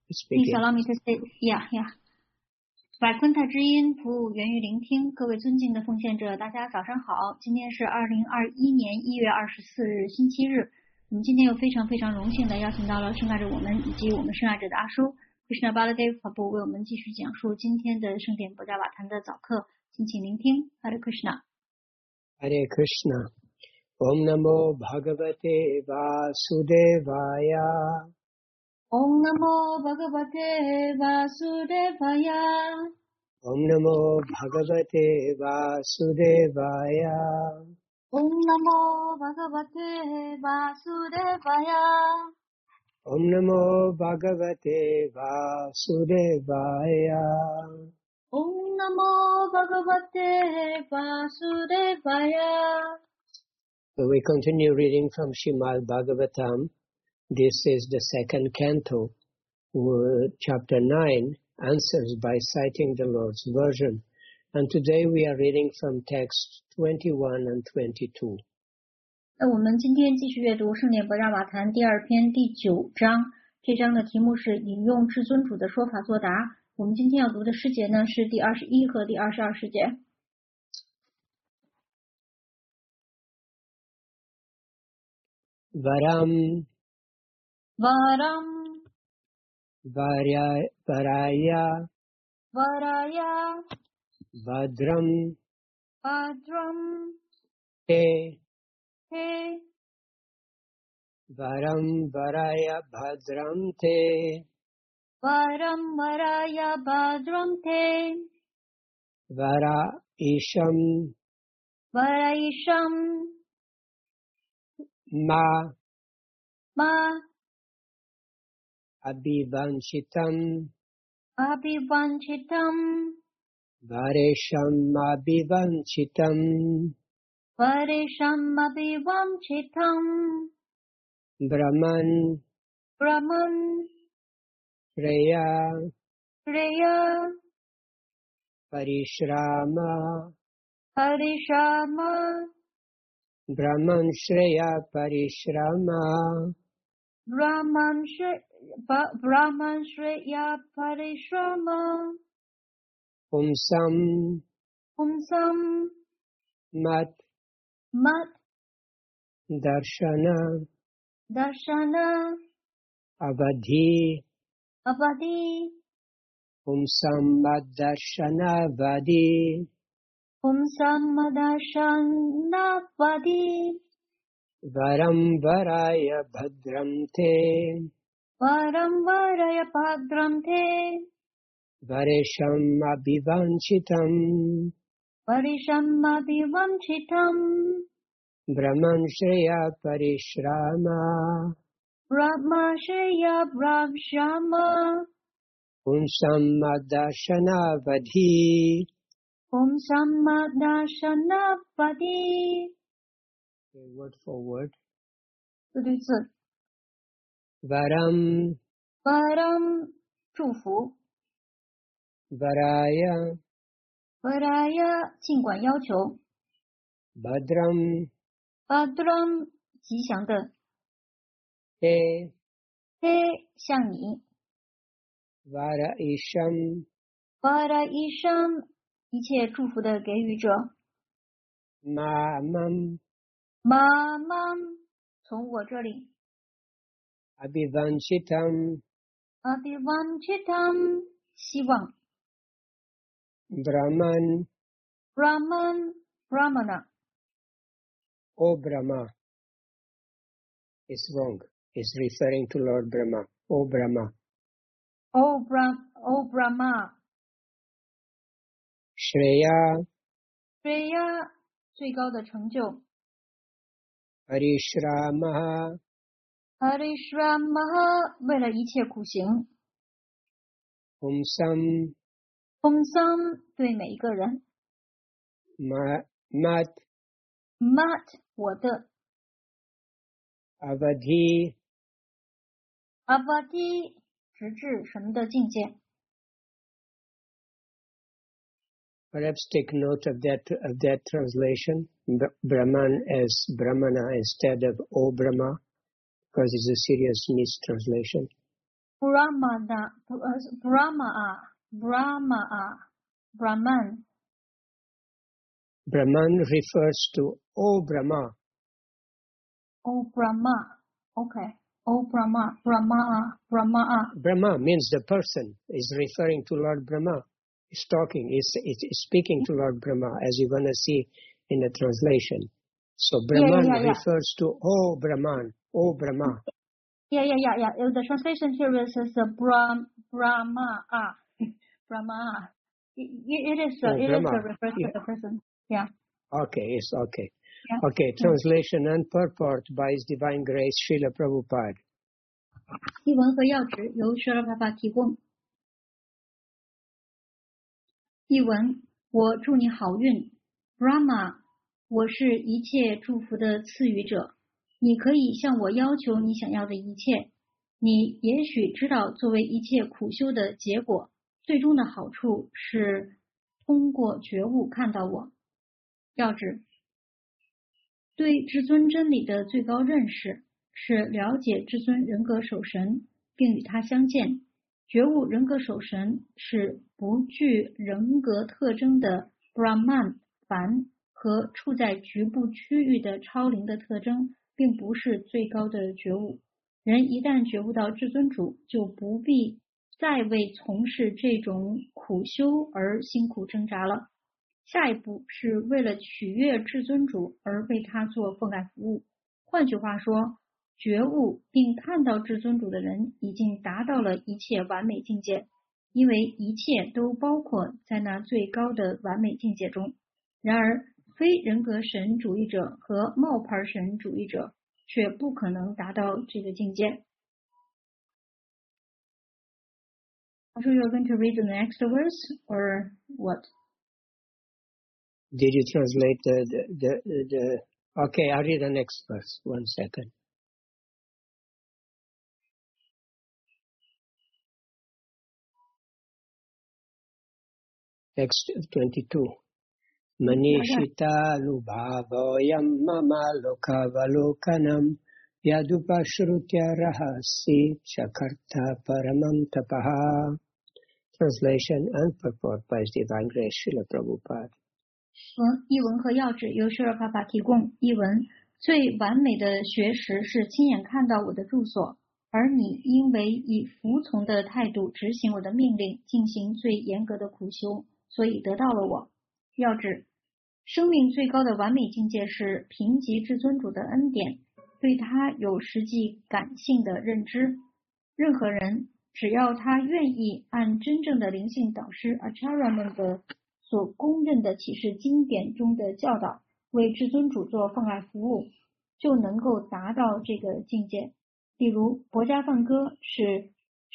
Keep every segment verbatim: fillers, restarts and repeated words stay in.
Please speaking. allow me to say, yeah, yeah. 百昆塔之音，服务源于聆听。各位尊敬的奉献者，大家早上好。今天是二零二一年一月二十四日，星期日。我们今天又非常非常荣幸的邀请到了圣爱者我们以及我们圣爱者的阿叔 Krishna Baladev Prabhu 为我们继续讲述今天的圣典博扎瓦坛的早课，敬请聆听。Hare Krishna。Hare Krishna。Om Namo Bhagavate Vasudevaya。 Om Namo Bhagavate Vasudevaya. Om Namo Bhagavate Vasudevaya. Om Namo Bhagavate Vasudevaya. Om Namo Bhagavate Vasudevaya. Om Namo Bhagavate Vasudevaya. So we continue reading from Srimad Bhagavatam. This is the second canto, chapter nine, answers by citing the Lord's version. And today we are reading from text twenty-one and twenty-two. 那我们今天继续阅读圣典博扎瓦坛第二篇第九章，这章的题目是引用至尊主的说法作答。我们今天要读的诗节呢是第二十一和第二十二诗节。 Varam Varam Varya Varaya Varaya Vadram Vadram Te Te Varam Varaya Bhadram Te Varam Varaya Bhadram Te Vara Isham Varaisham Ma Ma Abhivanchitam Abhivanchitam Varesham Abhivanchitam Varesham Abhivanchitam Brahman Brahman Shreya Shreya Parishrama Parishama Brahman Shreya Parishrama Brahman Shreya Brahman Shreya Parishrama Pumsam Pumsam Mat Mat Darshana Darshana Avadhi Avadi Pumsam Mat Darshana Avadhi Pumsam Darshana Avadi Varam Varaya Bhadram Te Varam Varaya Bhadram Te Varesham Abhivanchitam Varisham Abhivanchitam Brahman Shreya Parishrama Brahma Shreya Brahmashama Pumsam Madashana Vadhi Pumsam Darshana Avadi Word for word. 字对字 Varam Varam 祝福 Varaya Varaya 尽管要求 Bhadram Bhadram 吉祥的 Te Te 向你 Varaisham Varaisham 一切祝福的给予者 Mamam Mamam 从我这里 Abhivanchitam Abhivanchitam 希望 Brahman Brahman Brahmana O Brahma is wrong. Is referring to Lord Brahma. O Brahma. O Brahma O Brahma Shreya Shreya 最高的成就 Parishrama Parishrama 为了一切苦行 Pumsam Pumsam 对每一个人 Ma, Mat Mat 我的 Avadhi Avadi 直至什么的境界 Perhaps take note of that of that translation, Brahman as Brahmana instead of O Brahma, because it's a serious mistranslation. Brahmana, Brahma, Brahma, Brahman. Brahman refers to O Brahma. O Brahma. Okay. O Brahma, Brahma, Brahma. Brahma means the person is referring to Lord Brahma. Is talking, is is speaking to Lord Brahma, as you're going to see in the translation. So Brahman yeah, yeah, yeah. refers to O Brahman, O Brahma. Yeah, yeah, yeah, yeah. The translation here is uh, Brahm, Brahma, Brahma. It, it is, uh, Oh, it Brahma. is a reference Yeah. to the person. Yeah. Okay, it's okay. Yeah. Okay, translation and purport by His Divine Grace, Srila Prabhupada. 译文和要旨由舍罗帕帕提供。译文：我祝你好运 ，Brahma， 我是一切祝福的赐予者。你可以向我要求你想要的一切。你也许知道，作为一切苦修的结果，最终的好处是通过觉悟看到我。要旨：对至尊真理的最高认识是了解至尊人格守神，并与他相见。觉悟人格守神是不具人格特征的 Brahman 凡和处在局部区域的超灵的特征，并不是最高的觉悟。人一旦觉悟到至尊主，就不必再为从事这种苦修而辛苦挣扎了。下一步是为了取悦至尊主而为他做奉爱服务。换句话说，觉悟并看到至尊主的人已经达到了一切完美境界，因为一切都包括在那最高的完美境界中。然而，非人格神主义者和冒牌神主义者却不可能达到这个境界。So you're going to read the next verse or what? Did you translate the, the, the, the... Okay, I'll read the next verse. One second. Text twenty-two. Manishita nubhavoyam mama lokavalokanam yadupashrutya rahasi chakarta paramam tapaha. Translation and purport by His Divine Grace, Srila Prabhupada. 文译文和要旨由舍罗帕帕提供。译文：最完美的学识是亲眼看到我的住所，而你因为以服从的态度执行我的命令，进行最严格的苦修，所以得到了我。要旨：生命最高的完美境界是贫瘠至尊主的恩典，对他有实际感性的认知。任何人只要他愿意按真正的灵性导师 Acharya 们的所公认的启示经典中的教导，为至尊主做奉爱服务，就能够达到这个境界。例如，薄伽梵歌是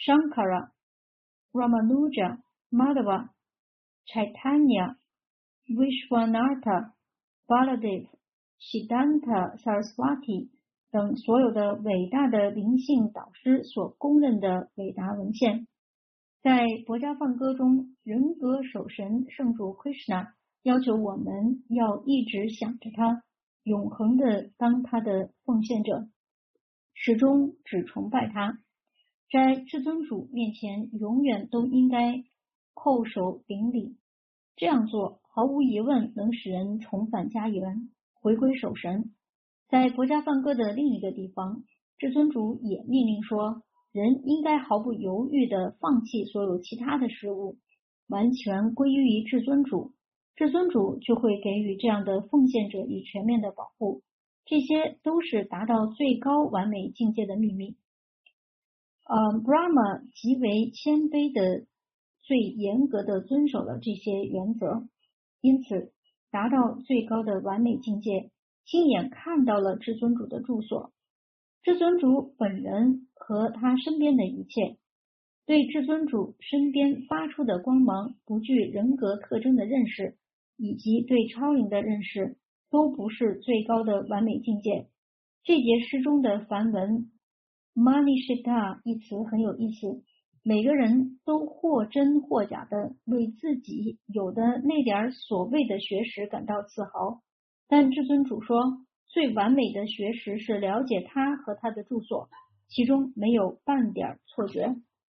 Shankara、Ramanuja、Madhava、Chaitanya、Vishwanatha、Baladev、Siddhanta Saraswati 等所有的伟大的灵性导师所公认的伟大文献。在薄伽梵歌中，人格守神圣主 Krishna 要求我们要一直想着他，永恒的当他的奉献者，始终只崇拜他。在至尊主面前，永远都应该叩首顶礼。这样做毫无疑问能使人重返家园，回归守神。在薄伽梵歌的另一个地方，至尊主也命令说，人应该毫不犹豫地放弃所有其他的事物，完全归于至尊主。至尊主就会给予这样的奉献者以全面的保护。这些都是达到最高完美境界的秘密。呃 Brahma 极为谦卑的、最严格的遵守了这些原则，因此达到最高的完美境界，亲眼看到了至尊主的住所。至尊主本人和他身边的一切，对至尊主身边发出的光芒不具人格特征的认识，以及对超灵的认识，都不是最高的完美境界。这节诗中的梵文 Manishita 一词很有意思，每个人都或真或假的为自己有的那点所谓的学识感到自豪，但至尊主说，最完美的学识是了解他和他的住所，其中没有半点错觉。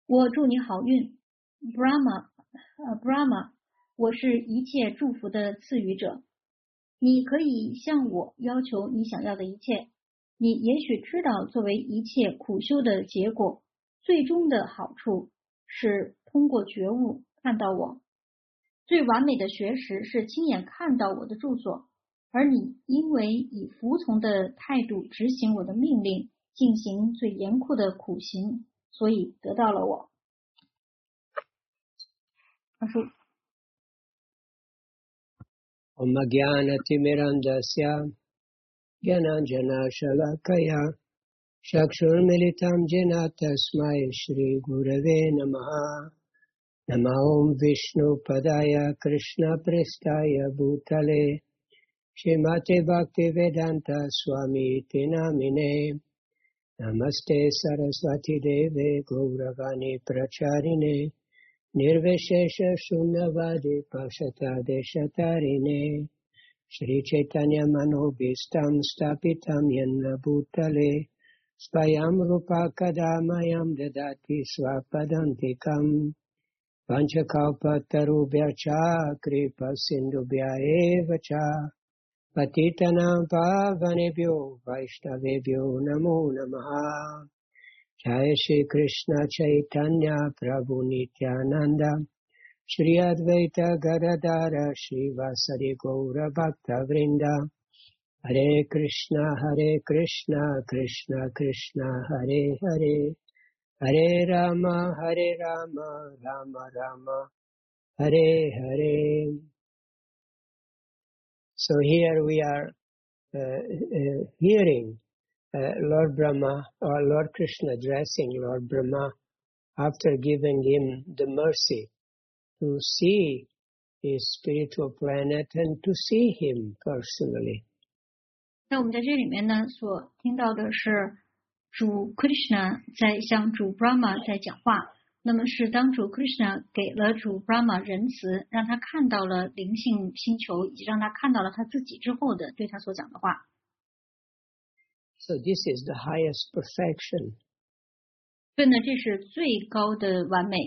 我祝你好运 ，Brahma， 呃 Brahma， 我是一切祝福的赐予者。你可以向我要求你想要的一切。你也许知道，作为一切苦修的结果，最终的好处是通过觉悟看到我。最完美的学识是亲眼看到我的住所，而你因为以服从的态度执行我的命令，进行最严酷的苦行，所以得到了我。他说 Om Jnana-timirandasya Jnana-jana-shalakaya Chakshurmilitam Jena Tasmai Shri Gurave Namaha Nama Om Vishnu Padaya Krishna Prestaya Bhutale Shrimate Bhaktivedanta Swami Tinamine Namaste Saraswati Deve Gauravani Pracharine Nirvishesha Shunyavadi Pashata Deshatarine Shri Chaitanya Manobhistam Stapitam Yena Bhutale Svayam Rupa Kadamayam Dadati Swapadantikam Panchakalpatarubhyacha Kripa Sindhubhya Evacha Patitanam Pavanebhyo Vaishnavebhyo Namo Namaha Jai Shri Krishna Chaitanya Prabhu Nityananda Shri Advaita Gadadara Shri Vasari Gaura Bhakta Vrinda Hare Krishna Hare Krishna Krishna Krishna Hare Hare Hare Rama Hare Rama Rama Rama Hare Hare. So here we are uh, uh, hearing uh, Lord Brahma or Lord Krishna addressing Lord Brahma after giving him the mercy to see his spiritual planet and to see him personally. 那我们在这里面呢，所听到的是主 Krishna 在向主 Brahma 在讲话。那么是当主 Krishna 给了主 Brahma 仁慈，让他看到了灵性星球，以及让他看到了他自己之后的对他所讲的话。 So this is the highest perfection. 所以呢，这是最高的完美。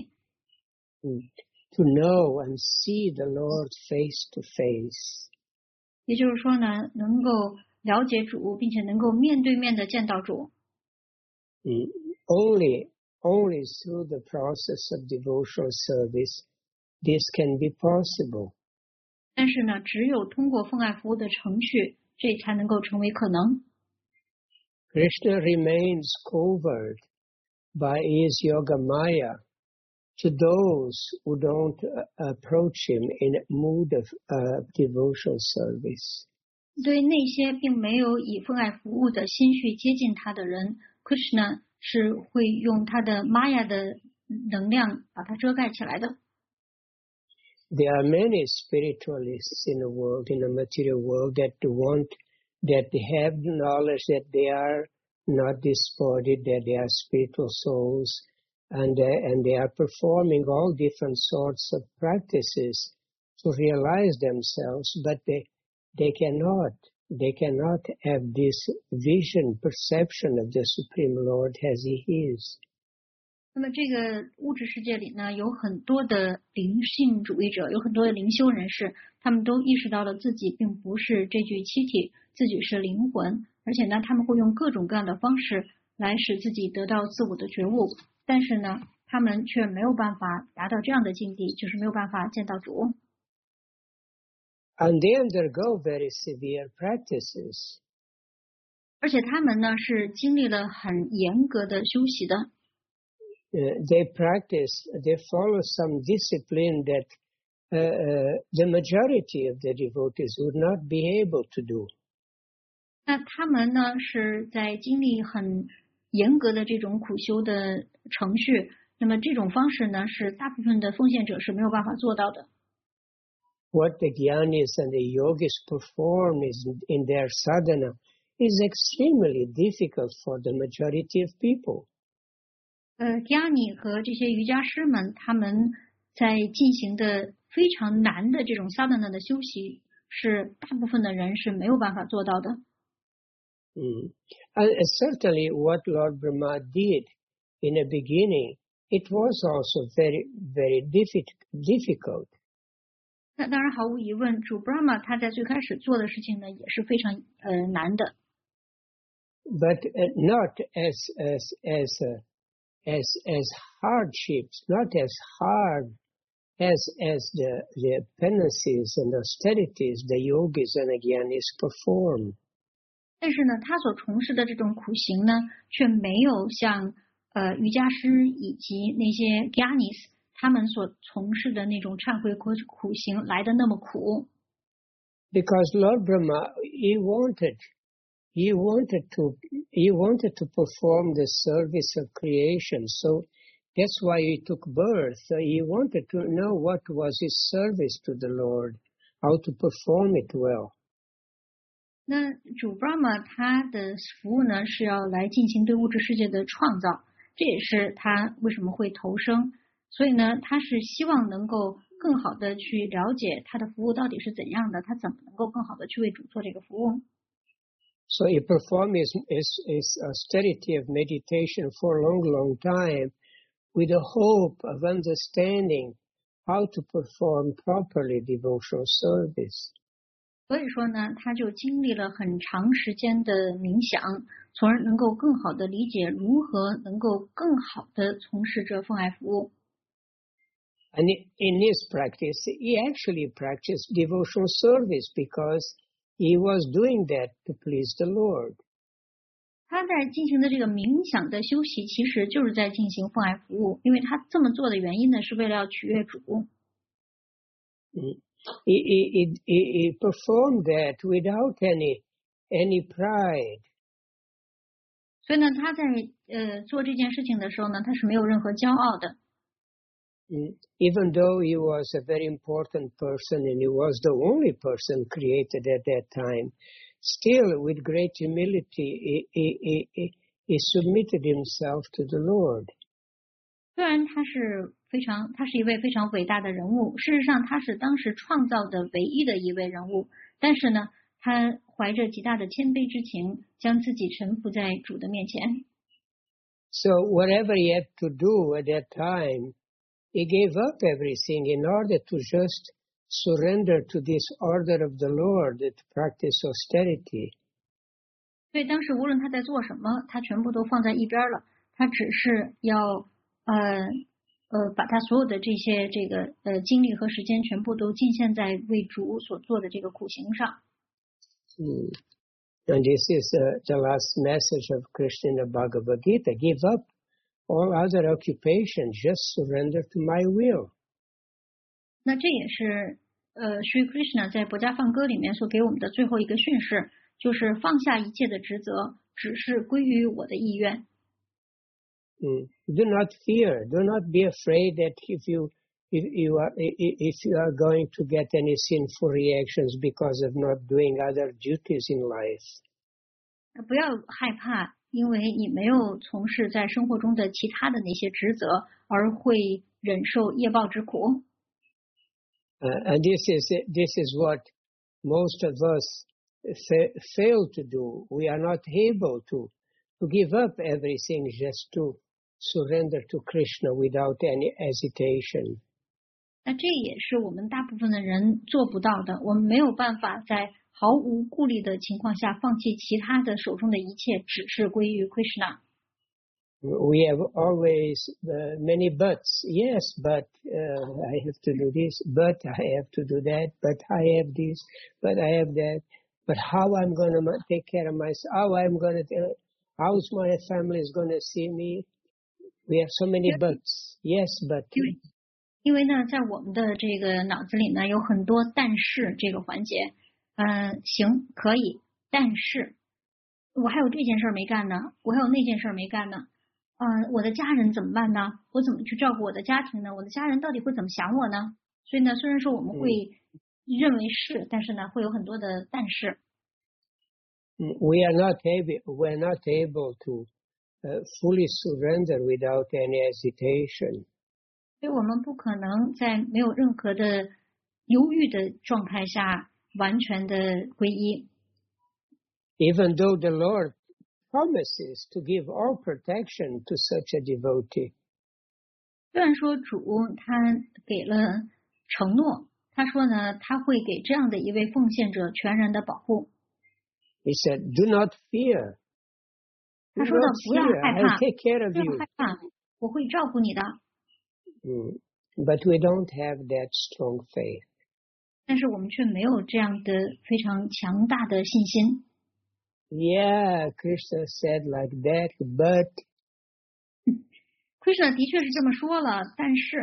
To know and see the Lord face to face. 也就是说呢，能够了解主，并且能够面对面的见到主。 Mm. Only, only through the process of devotional service, this can be possible. 但是呢，只有通过奉爱服务的程序，这才能够成为可能。 Krishna remains covert by his yoga maya to those who don't uh, approach him in a mood of uh, devotional service. 对那些并没有以奉爱服务的心绪接近他的人 ，Krishna 是会用他的 Maya 的能量把它遮盖起来的。 There are many spiritualists in the world, in the material world, that want, that have knowledge that they are not this body, that they are spiritual souls, and uh, and they are performing all different sorts of practices to realize themselves, but they they cannot they cannot have this vision, perception of the Supreme Lord as He is. 那么这个物质世界里呢，有很多的灵性主义者，有很多的灵修人士，他们都意识到了自己并不是这具躯体，自己是灵魂，而且呢，他们会用各种各样的方式来使自己得到自我的觉悟，但是呢，他们却没有办法达到这样的境地，就是没有办法见到主。 And they undergo very severe practices. 而且他们呢是经历了很严格的修习的。 Uh, they practice, they follow some discipline that uh, uh, the majority of the devotees would not be able to do. 那他们呢是在经历很严格的这种苦修的程序，那么这种方式呢是大部分的奉献者是没有办法做到的。 What the Jnanis and the Yogis perform is in their sadhana is extremely difficult for the majority of people. 呃 Jnani 和这些瑜伽师们，他们在进行的非常难的这种 sadhana 的修习，是大部分的人是没有办法做到的。 Mm. And certainly what Lord Brahma did in the beginning it was also very, very difficult. 那当然毫无疑问，主 Brahma 他在最开始做的事情呢，也是非常呃难的。 But uh, not as as as uh, as as hardships, not as hard as as the the penances and austerities the yogis and Gyanis perform. 但是呢，他所从事的这种苦行呢，却没有像呃瑜伽师以及那些 Gyanis 他们所从事的那种忏悔苦苦行来的那么苦。 Because Lord Brahma, he wanted, he wanted to, he wanted to perform the service of creation. So that's why he took birth. He wanted to know what was his service to the Lord, how to perform it well. 那主 Brahma 他的服务呢，是要来进行对物质世界的创造，这也是他为什么会投生。所以呢，他是希望能够更好的去了解他的服务到底是怎样的，他怎么能够更好的去为主做这个服务。 So he performed his, his, his austerity of meditation for a long, long time with the hope of understanding how to perform properly devotional service. 所以说呢，他就经历了很长时间的冥想，从而能够更好的理解如何能够更好的从事这奉爱服务。 And in his practice, he actually practiced devotional service because he was doing that to please the Lord. 他在进行的这个冥想的修习，其实就是在进行奉爱服务，因为他这么做的原因呢，是为了要取悦主。 Mm. He, he, he, he performed that without any any pride. 所以呢，他在呃做这件事情的时候呢，他是没有任何骄傲的。 Mm. Even though he was a very important person and he was the only person created at that time, still with great humility he, he, he, he submitted himself to the Lord. 虽然他是非常，他是一位非常伟大的人物，事实上他是当时创造的唯一的一位人物，但是呢，他怀着极大的谦卑之情，将自己臣服在主的面前。 So whatever he had to do at that time, he gave up everything in order to just surrender to this order of the Lord to practice austerity. 所以当时无论他在做什么，他全部都放在一边了，他只是要呃呃把他所有的这些这个呃精力和时间全部都尽献在为主所做的这个苦行上。 Hmm. And this is uh, the last message of Krishna in the Bhagavad Gita. Give up all other occupations, just surrender to my will. 那这也是呃 Sri Krishna 在《薄伽梵歌》里面所给我们的最后一个训示，就是放下一切的职责，只是归于我的意愿。 Mm. Do not fear. Do not be afraid that if you if you are if you are going to get any sinful reactions because of not doing other duties in life. 不要害怕，因为你没有从事在生活中的其他的那些职责，而会忍受业报之苦。 Uh, and this is this is what most of us fa- fail to do. We are not able to to give up everything just to surrender to Krishna without any hesitation. 那这也是我们大部分的人做不到的。我们没有办法在毫无顾虑的情况下放弃其他的手中的一切，只是归于 Krishna。 We have always uh, many buts. Yes, but uh, I have to do this, but I have to do that, but I have this, but I have that. But how I'm going to take care of myself? How I'm going to, how's my family is going to see me? We have so many buts. Yes, but. 因为呢，在我们的这个脑子里呢，有很多但是这个环节。嗯，行，可以，但是我还有这件事没干呢，我还有那件事没干呢。嗯，我的家人怎么办呢？我怎么去照顾我的家庭呢？我的家人到底会怎么想我呢？所以呢，虽然说我们会认为是，但是呢，会有很多的但是。 We are not able, we are not able to uh, fully surrender without any hesitation. 所以我们不可能在没有任何的犹豫的状态下完全的皈依。 Even though the Lord promises to give all protection to such a devotee. 虽然说主他给了承诺，他说呢，他会给这样的一位奉献者全然的保护。 He said, "Do not fear. 他 Do 说的 not 不要 fear. 害 I'll 怕， take care of 不要 you." 害怕，我会照顾你的。 Mm. But we don't have that strong faith. 但是我们却没有这样的非常强大的信心。 Yeah, Krishna said like that, but Krishna 的确是这么说了，但是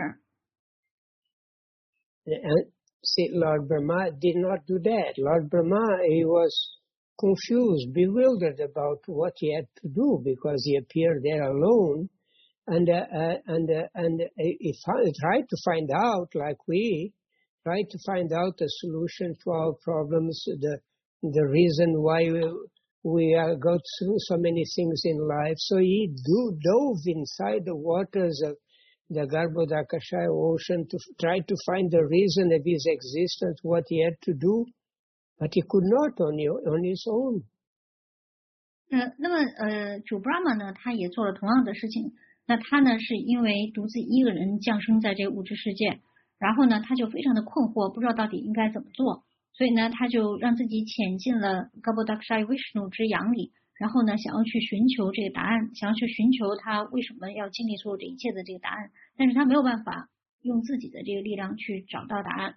and see, Lord Brahma did not do that. Lord Brahma, he was confused, bewildered about what he had to do because he appeared there alone, and uh, uh, and uh, and he tried to find out, like we tried to find out a solution to our problems, the the reason why we, we uh, go through so many things in life. So he do, dove inside the waters of the Garbhodakashaya ocean to try to find the reason of his existence, what he had to do, but he could not on, on his own. 呃，那么呃，主 Brahma 呢，他也做了同样的事情。那他呢，是因为独自一个人降生在这个物质世界，然后呢，他就非常的困惑，不知道到底应该怎么做。所以呢，他就让自己潜进了 Garbhodakashaya Vishnu 之阳里，然后呢，想要去寻求这个答案，想要去寻求他为什么要经历所有这一切的这个答案，但是他没有办法用自己的这个力量去找到答案。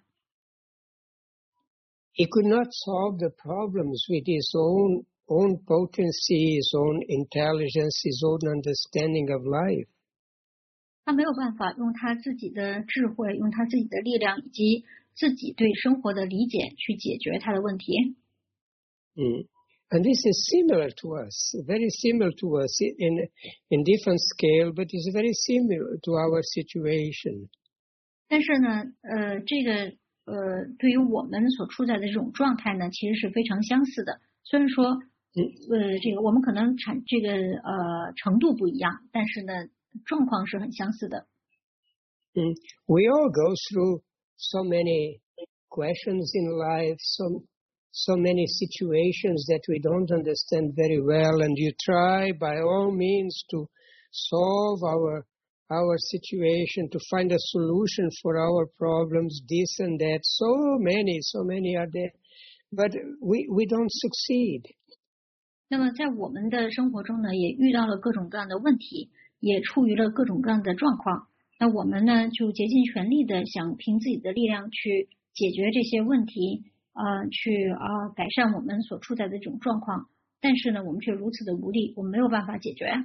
He could not solve the problems with his own own potency, his own intelligence, his own understanding of life. 他没有办法用他自己的智慧，用他自己的力量以及自己对生活的理解去解决他的问题。 Mm. And this is similar to us, very similar to us in in different scale, but it's very similar to our situation. 但是呢，呃，这个呃，对于我们所处在的这种状态呢，其实是非常相似的。虽然说，呃，这个我们可能产这个呃程度不一样，但是呢，状况是很相似的。 Mm. We all go through so many questions in life, so so many situations that we don't understand very well, and you try by all means to solve our our situation, to find a solution for our problems, this and that. So many, so many are there, but we we don't succeed. 那么在我们的生活中呢，也遇到了各种各样的问题，也处于了各种各样的状况。那我们呢，就竭尽全力的想凭自己的力量去解决这些问题，呃，去啊、呃、改善我们所处在的这种状况。但是呢，我们却如此的无力，我们没有办法解决。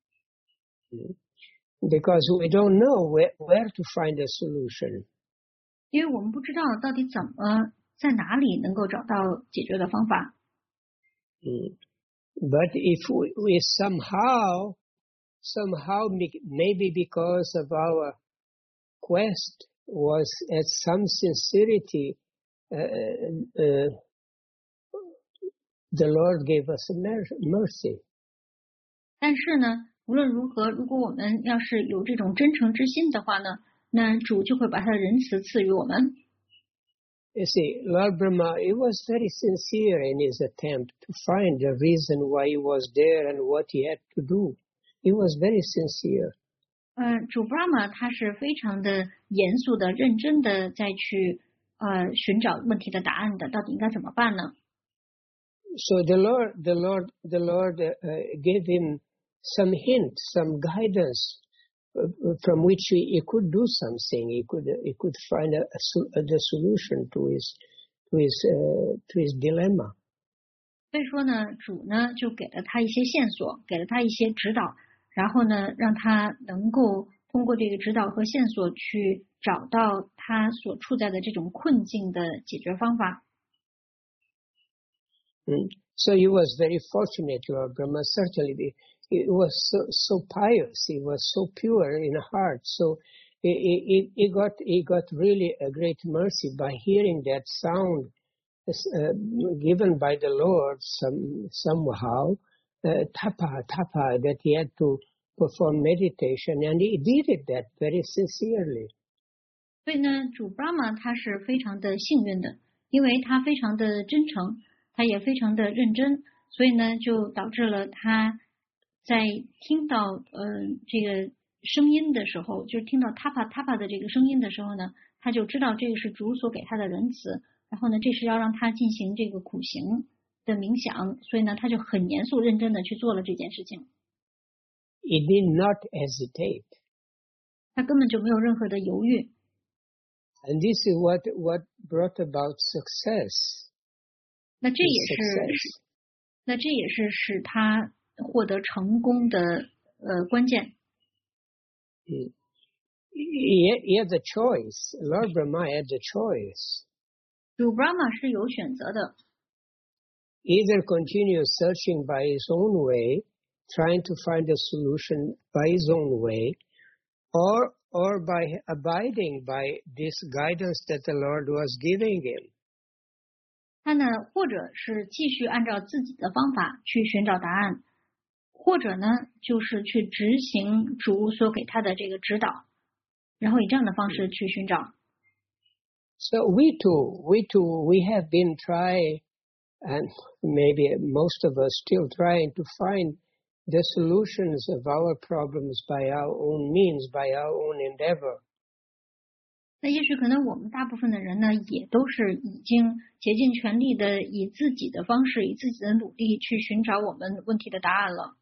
Because we don't know where where to find a solution. 因为我们不知道到底怎么在哪里能够找到解决的方法。 Mm. But if we, we somehow, somehow, maybe because of our quest was at some sincerity, uh, uh, the Lord gave us mercy. 但是呢，无论如何，如果我们要是有这种真诚之心的话呢，那主就会把他的仁慈赐予我们。 You see, Lord Brahma, he was very sincere in his attempt to find the reason why he was there and what he had to do. He was very sincere. 呃，主 Brahma 他是非常的严肃的、认真的在去呃寻找问题的答案的，到底应该怎么办呢？ So the Lord, the Lord, the Lord uh, gave him some hints, some guidance, uh, from which he, he could do something. He could he could find a, a, the solution to his to his uh, to his dilemma. 所以说呢，主呢就给了他一些线索，给了他一些指导，然后呢，让他能够通过这个指导和线索去找到他所处在的这种困境的解决方法。 Mm. So he was very fortunate, Lord Brahma. Certainly, he was so, so pious. He was so pure in heart. So he, he, he got he got really a great mercy by hearing that sound uh, given by the Lord some somehow uh, tapa tapa that he had to perform meditation, and he did it that very sincerely. 所以呢，主 Brahma 他是非常的幸运的，因为他非常的真诚。他也非常的认真，所以呢，就导致了他在听到呃这个声音的时候，就是听到 tapa tapa 的这个声音的时候呢，他就知道这个是主所给他的仁慈，然后呢，这是要让他进行这个苦行的冥想，所以呢，他就很严肃认真的去做了这件事情。 He did not hesitate. 他根本就没有任何的犹豫。 And this is what, what brought about success. 那这也是，那这也是使他获得成功的呃关键。 He, he had the choice. Lord Brahma had the choice. 主 Brahma 是有选择的。 Either continue searching by his own way, trying to find a solution by his own way, or or by abiding by this guidance that the Lord was giving him. 他呢，或者是继续按照自己的方法去寻找答案，或者呢，就是去执行主所给他的这个指导，然后以这样的方式去寻找。 So we too, we too, we have been trying, and maybe most of us still trying to find the solutions of our problems by our own means, by our own endeavor. 那也许可能我们大部分的人呢，也都是已经竭尽全力的以自己的方式，以自己的努力去寻找我们问题的答案了。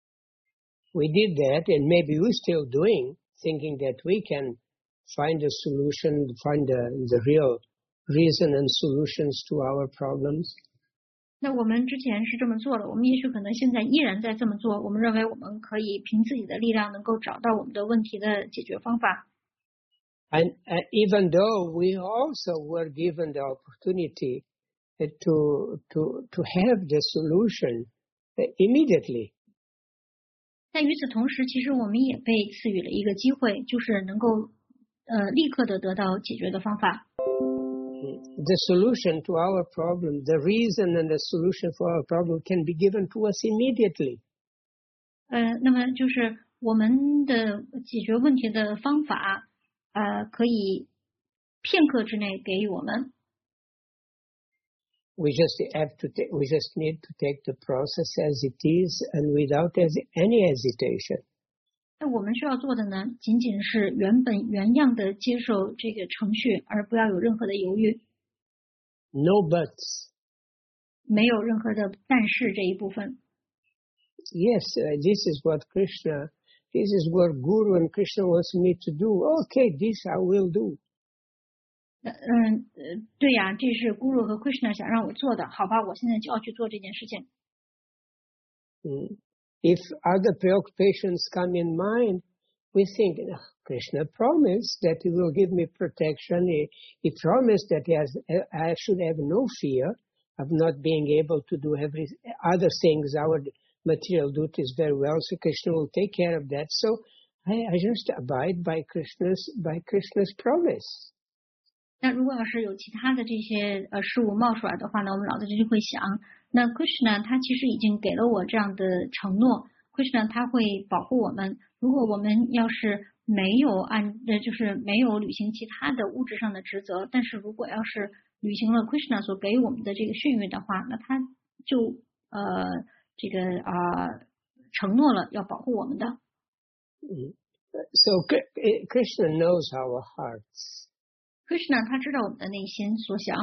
We did that, and maybe we're still doing, thinking that we can find a solution, find the, the real reason and solutions to our problems. 那我们之前是这么做的，我们也许可能现在依然在这么做。我们认为我们可以凭自己的力量能够找到我们的问题的解决方法。 And uh, even though we also were given the opportunity uh, to to to have the solution uh, immediately. 但与此同时，其实我们也被赐予了一个机会，就是能够呃立刻的得到解决的方法。 The solution to our problem, the reason and the solution for our problem can be given to us immediately. 呃，那么就是我们的解决问题的方法，呃，可以片刻之内给予我们。 We just have to take, we just need to take the process as it is and without any hesitation. 那我们需要做的呢，仅仅是原本原样的接受这个程序，而不要有任何的犹豫。 No buts. 没有任何的但是这一部分。 Yes, uh, this is what Krishna, this is what Guru and Krishna wants me to do. Okay, this I will do. 嗯，对呀，这是 Guru 和 Krishna 想让我做的，好吧，我现在就要去做这件事情。 Mm. If other preoccupations come in mind, we think, oh, Krishna promised that he will give me protection. He, he promised that he has, I should have no fear of not being able to do every other things, our material duties very well. So Krishna will take care of that. So I, I just abide by Krishna's by Krishna's promise. 那如果要是有其他的这些呃事物冒出来的话呢，我们脑子里就会想，那 Krishna 他其实已经给了我这样的承诺 ，Krishna 他会保护我们。如果我们要是没有按呃就是没有履行其他的物质上的职责，但是如果要是履行了 Krishna 所给我们的这个训谕的话，那他就呃这个啊、呃、承诺了要保护我们的。 So Krishna knows our hearts. Krishna 他知道我们的内心所想。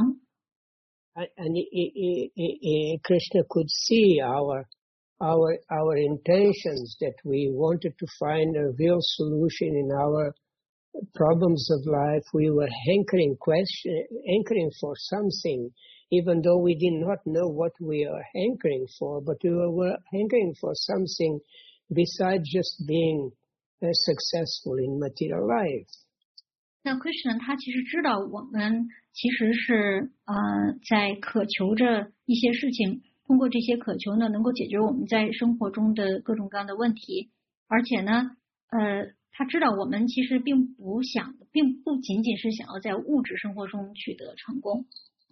And he, he, he, he, Krishna could see our our our intentions that we wanted to find a real solution in our problems of life. We were hankering question, hankering for something, even though we did not know what we were hankering for, but we were hankering for something besides just being uh, successful in material life. 那 Krishna 他其实知道我们其实是呃在渴求着一些事情，通过这些渴求呢，能够解决我们在生活中的各种各样的问题，而且呢，呃，他知道我们其实并不想，并不仅仅是想要在物质生活中取得成功。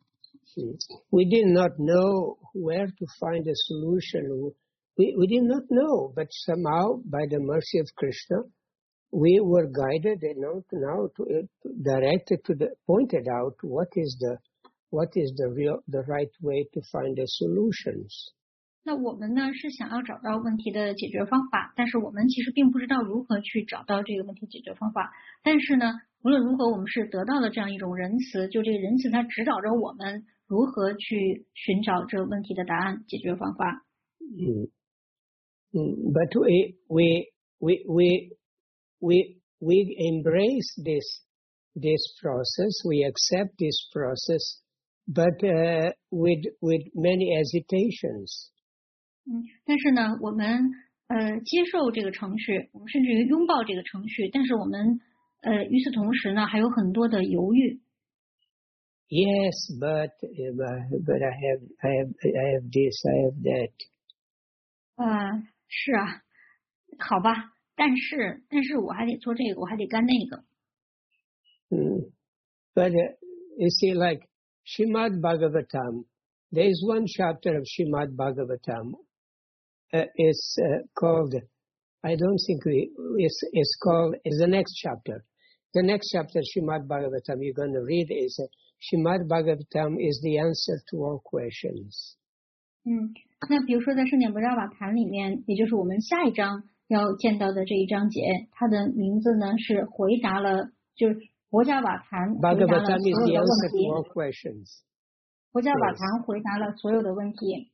We did not know where to find a solution. We we did not know, but somehow by the mercy of Krishna, we were guided and now to, now to, uh, directed to the pointed out what is the what is the real the right way to find the solutions. 那我们呢是想要找到问题的解决方法，但是我们其实并不知道如何去找到这个问题解决方法。但是呢，无论如何，我们是得到了这样一种仁慈，就这个仁慈它指导着我们如何去寻找这个问题的答案、解决方法。 Mm. Mm. But we we we we we we embrace this this process. We accept this process, but uh, with with many hesitations. 嗯，但是呢，我们呃接受这个程序，我们甚至于拥抱这个程序，但是我们呃与此同时呢，还有很多的犹豫。 Yes, but uh, but I have I have I have this, I have that. 呃，是啊，好吧，但是但是我还得做这个，我还得干那个。 Mm. But uh, you see, like Srimad Bhagavatam, there is one chapter of Srimad Bhagavatam. Uh, it's uh, called, I don't think we, it's, it's called, it's the next chapter. The next chapter, Srimad Bhagavatam, you're going to read is, uh, Srimad Bhagavatam is the answer to all questions. 嗯，那比如说在圣典博伽瓦坛里面，也就是我们下一章要见到的这一章节，它的名字呢是回答了，就是博伽瓦坛回答了 Bhagavatam 所 is 有 the 的问 answer 题 to all。questions. 博伽瓦 Yes. 坛回答了所有的问题。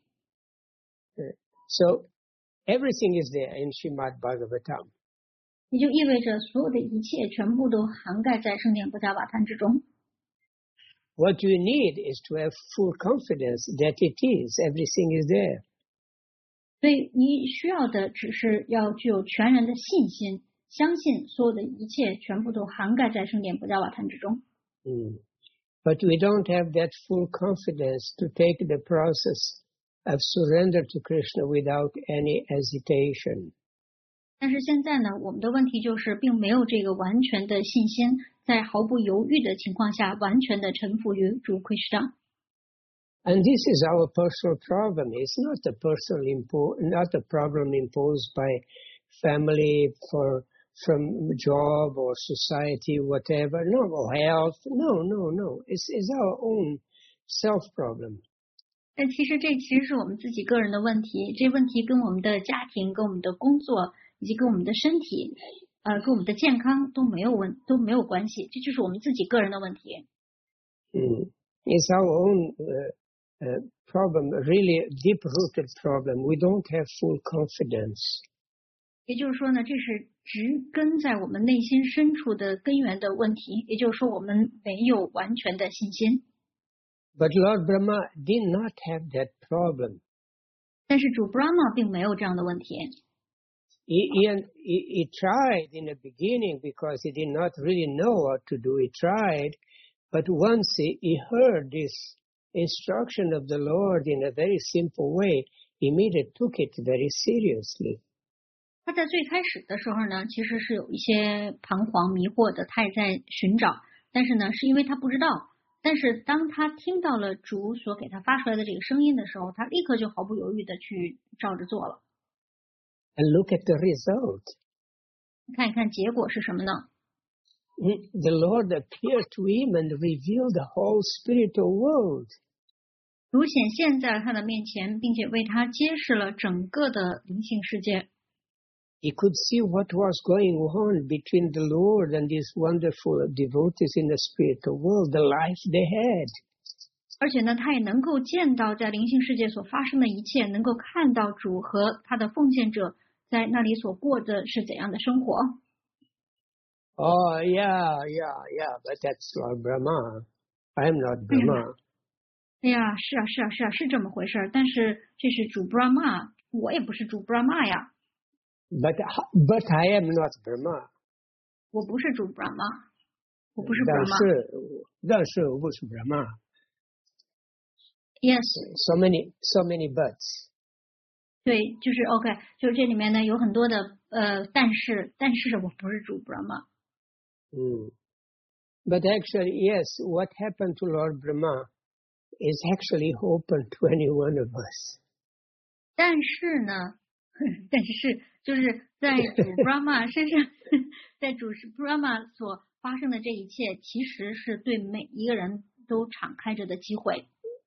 So everything is there in Srimad Bhagavatam. 也就意味着所有的一切全部都涵盖在圣典博伽瓦坛之中。 What you need is to have full confidence that it is, everything is there. 所以你需要的只是要具有全然的信心，相信所有的一切全部都涵盖在圣典博伽瓦坛之中。 Mm. But we don't have that full confidence to take the process of surrender to Krishna without any hesitation. 但是现在呢，我们的问题就是并没有这个完全的信心，在毫不犹豫的情况下，完全的臣服于主 Krishna。 And this is our personal problem. It's not a personal impo- not a problem imposed by family for from job or society, whatever. No, or health. No, no, no. It's, it's our own self problem. 但其实这其实是我们自己个人的问题，这问题跟我们的家庭、跟我们的工作以及跟我们的身体，呃，跟我们的健康都没有问都没有关系，这就是我们自己个人的问题。 Mm. It's our own uh, uh, problem, really a deep-rooted problem. We don't have full confidence. 也就是说呢，这是植根在我们内心深处的根源的问题，也就是说我们没有完全的信心。 But Lord Brahma did not have that problem. 但是主 Brahma 并没有这样的问题。 He, he, he, he tried in the beginning because he did not really know what to do. He tried, but once he, he heard this instruction of the Lord in a very simple way, he immediately took it very seriously. 他在最开始的时候呢，其实是有一些彷徨迷惑的，他也在寻找，但是呢，是因为他不知道。但是当他听到了主所给他发出来的这个声音的时候，他立刻就毫不犹豫的去照着做了。 And look at the result. 看一看结果是什么呢？ He- The Lord appeared to him and revealed the whole spiritual world. 主显现在了他的面前，并且为他揭示了整个的灵性世界。 He could see what was going on between the Lord and these wonderful devotees in the spiritual world, the life they had. 而且呢，他也能够见到在灵性世界所发生的一切，能够看到主和他的奉献者在那里所过的是怎样的生活。 Oh, yeah, yeah, yeah, but that's Lord Brahma. I'm not Brahma. 哎呀，是啊，是啊，是啊，是这么回事儿。但是这是主 Brahma，我也不是主 Brahma 呀， But, but I am not Brahma. 我不是主 Brahma， 我不是但 Brahma。 是但是我不是 Brahma. Yes， So many, so many buts. 对，就是 OK，就是这里面呢有很多的呃，但是但是我不是主 Brahma。 Mm. But actually, yes, what happened to Lord Brahma is actually open to any one of us. 但是呢，但是就是在主 Brahma 身上，在主 Brahma 所发生的这一切，其实是对每一个人都敞开着的机会。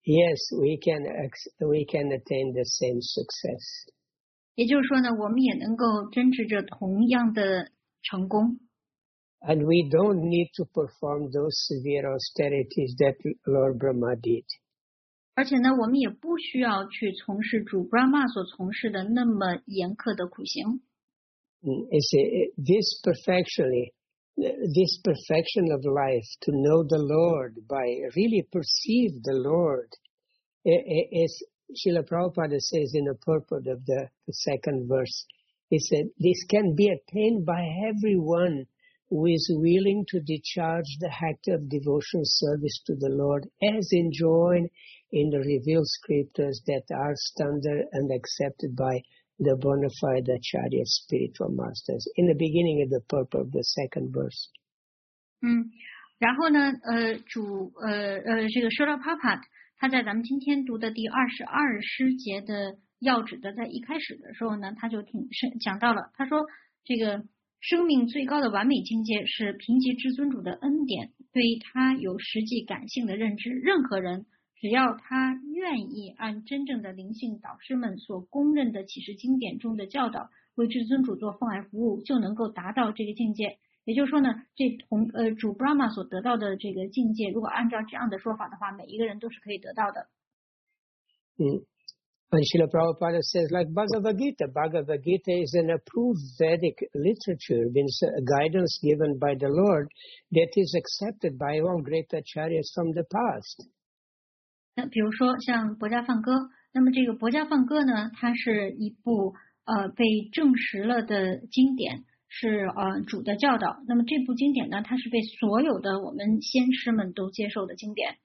yes, we can we can attain the same success. 也就是说呢，我们也能够真执着同样的成功。 And we don't need to perform those severe austerities that Lord Brahma did. 而且呢，我们也不需要去从事主 Brahma 所从事的那么严苛的苦行。 It's a, this perfectionly, this perfection of life, to know the Lord, by really perceive the Lord, as Srila Prabhupada says in the purport of the, the second verse, he said, this can be attained by everyone who is willing to discharge the act of devotional service to the Lord as enjoined in the revealed scriptures that are standard and accepted by the bona fide Acharya spiritual masters. In the beginning of the purport of the second verse. 嗯，然后呢，呃，主呃呃这个 Srila Prabhupada 他在咱们今天读的第二十二诗节的要旨的，在一开始的时候呢，他就挺讲到了，他说这个生命最高的完美境界是贫瘠至尊主的恩典，对于他有实际感性的认知，任何人只要他愿意按真正的灵性导师们所公认的启示经典中的教导为至尊主做奉爱服务，就能够达到这个境界。也就是说呢，这同呃主 Brahma 所得到的这个境界，如果按照这样的说法的话，每一个人都是可以得到的。 嗯。And Srila Prabhupada says, like Bhagavad Gita, Bhagavad Gita is an approved Vedic literature, means a guidance given by the Lord that is accepted by all great acharyas from the past. 那比如说像《薄伽梵歌》，那么这个《薄伽梵歌》呢，它是一部呃被证实了的经典，是呃主的教导。那么这部经典呢，它是被所有的我们先师们都接受的经典。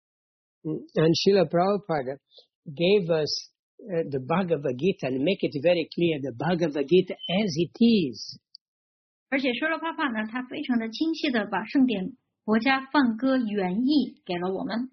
And Srila Prabhupada gave us uh, the Bhagavad Gita and make it very clear, the Bhagavad Gita as it is. 而且 Srila Prabhupada 呢，他非常的清晰的把圣典薄伽梵歌原意给了我们。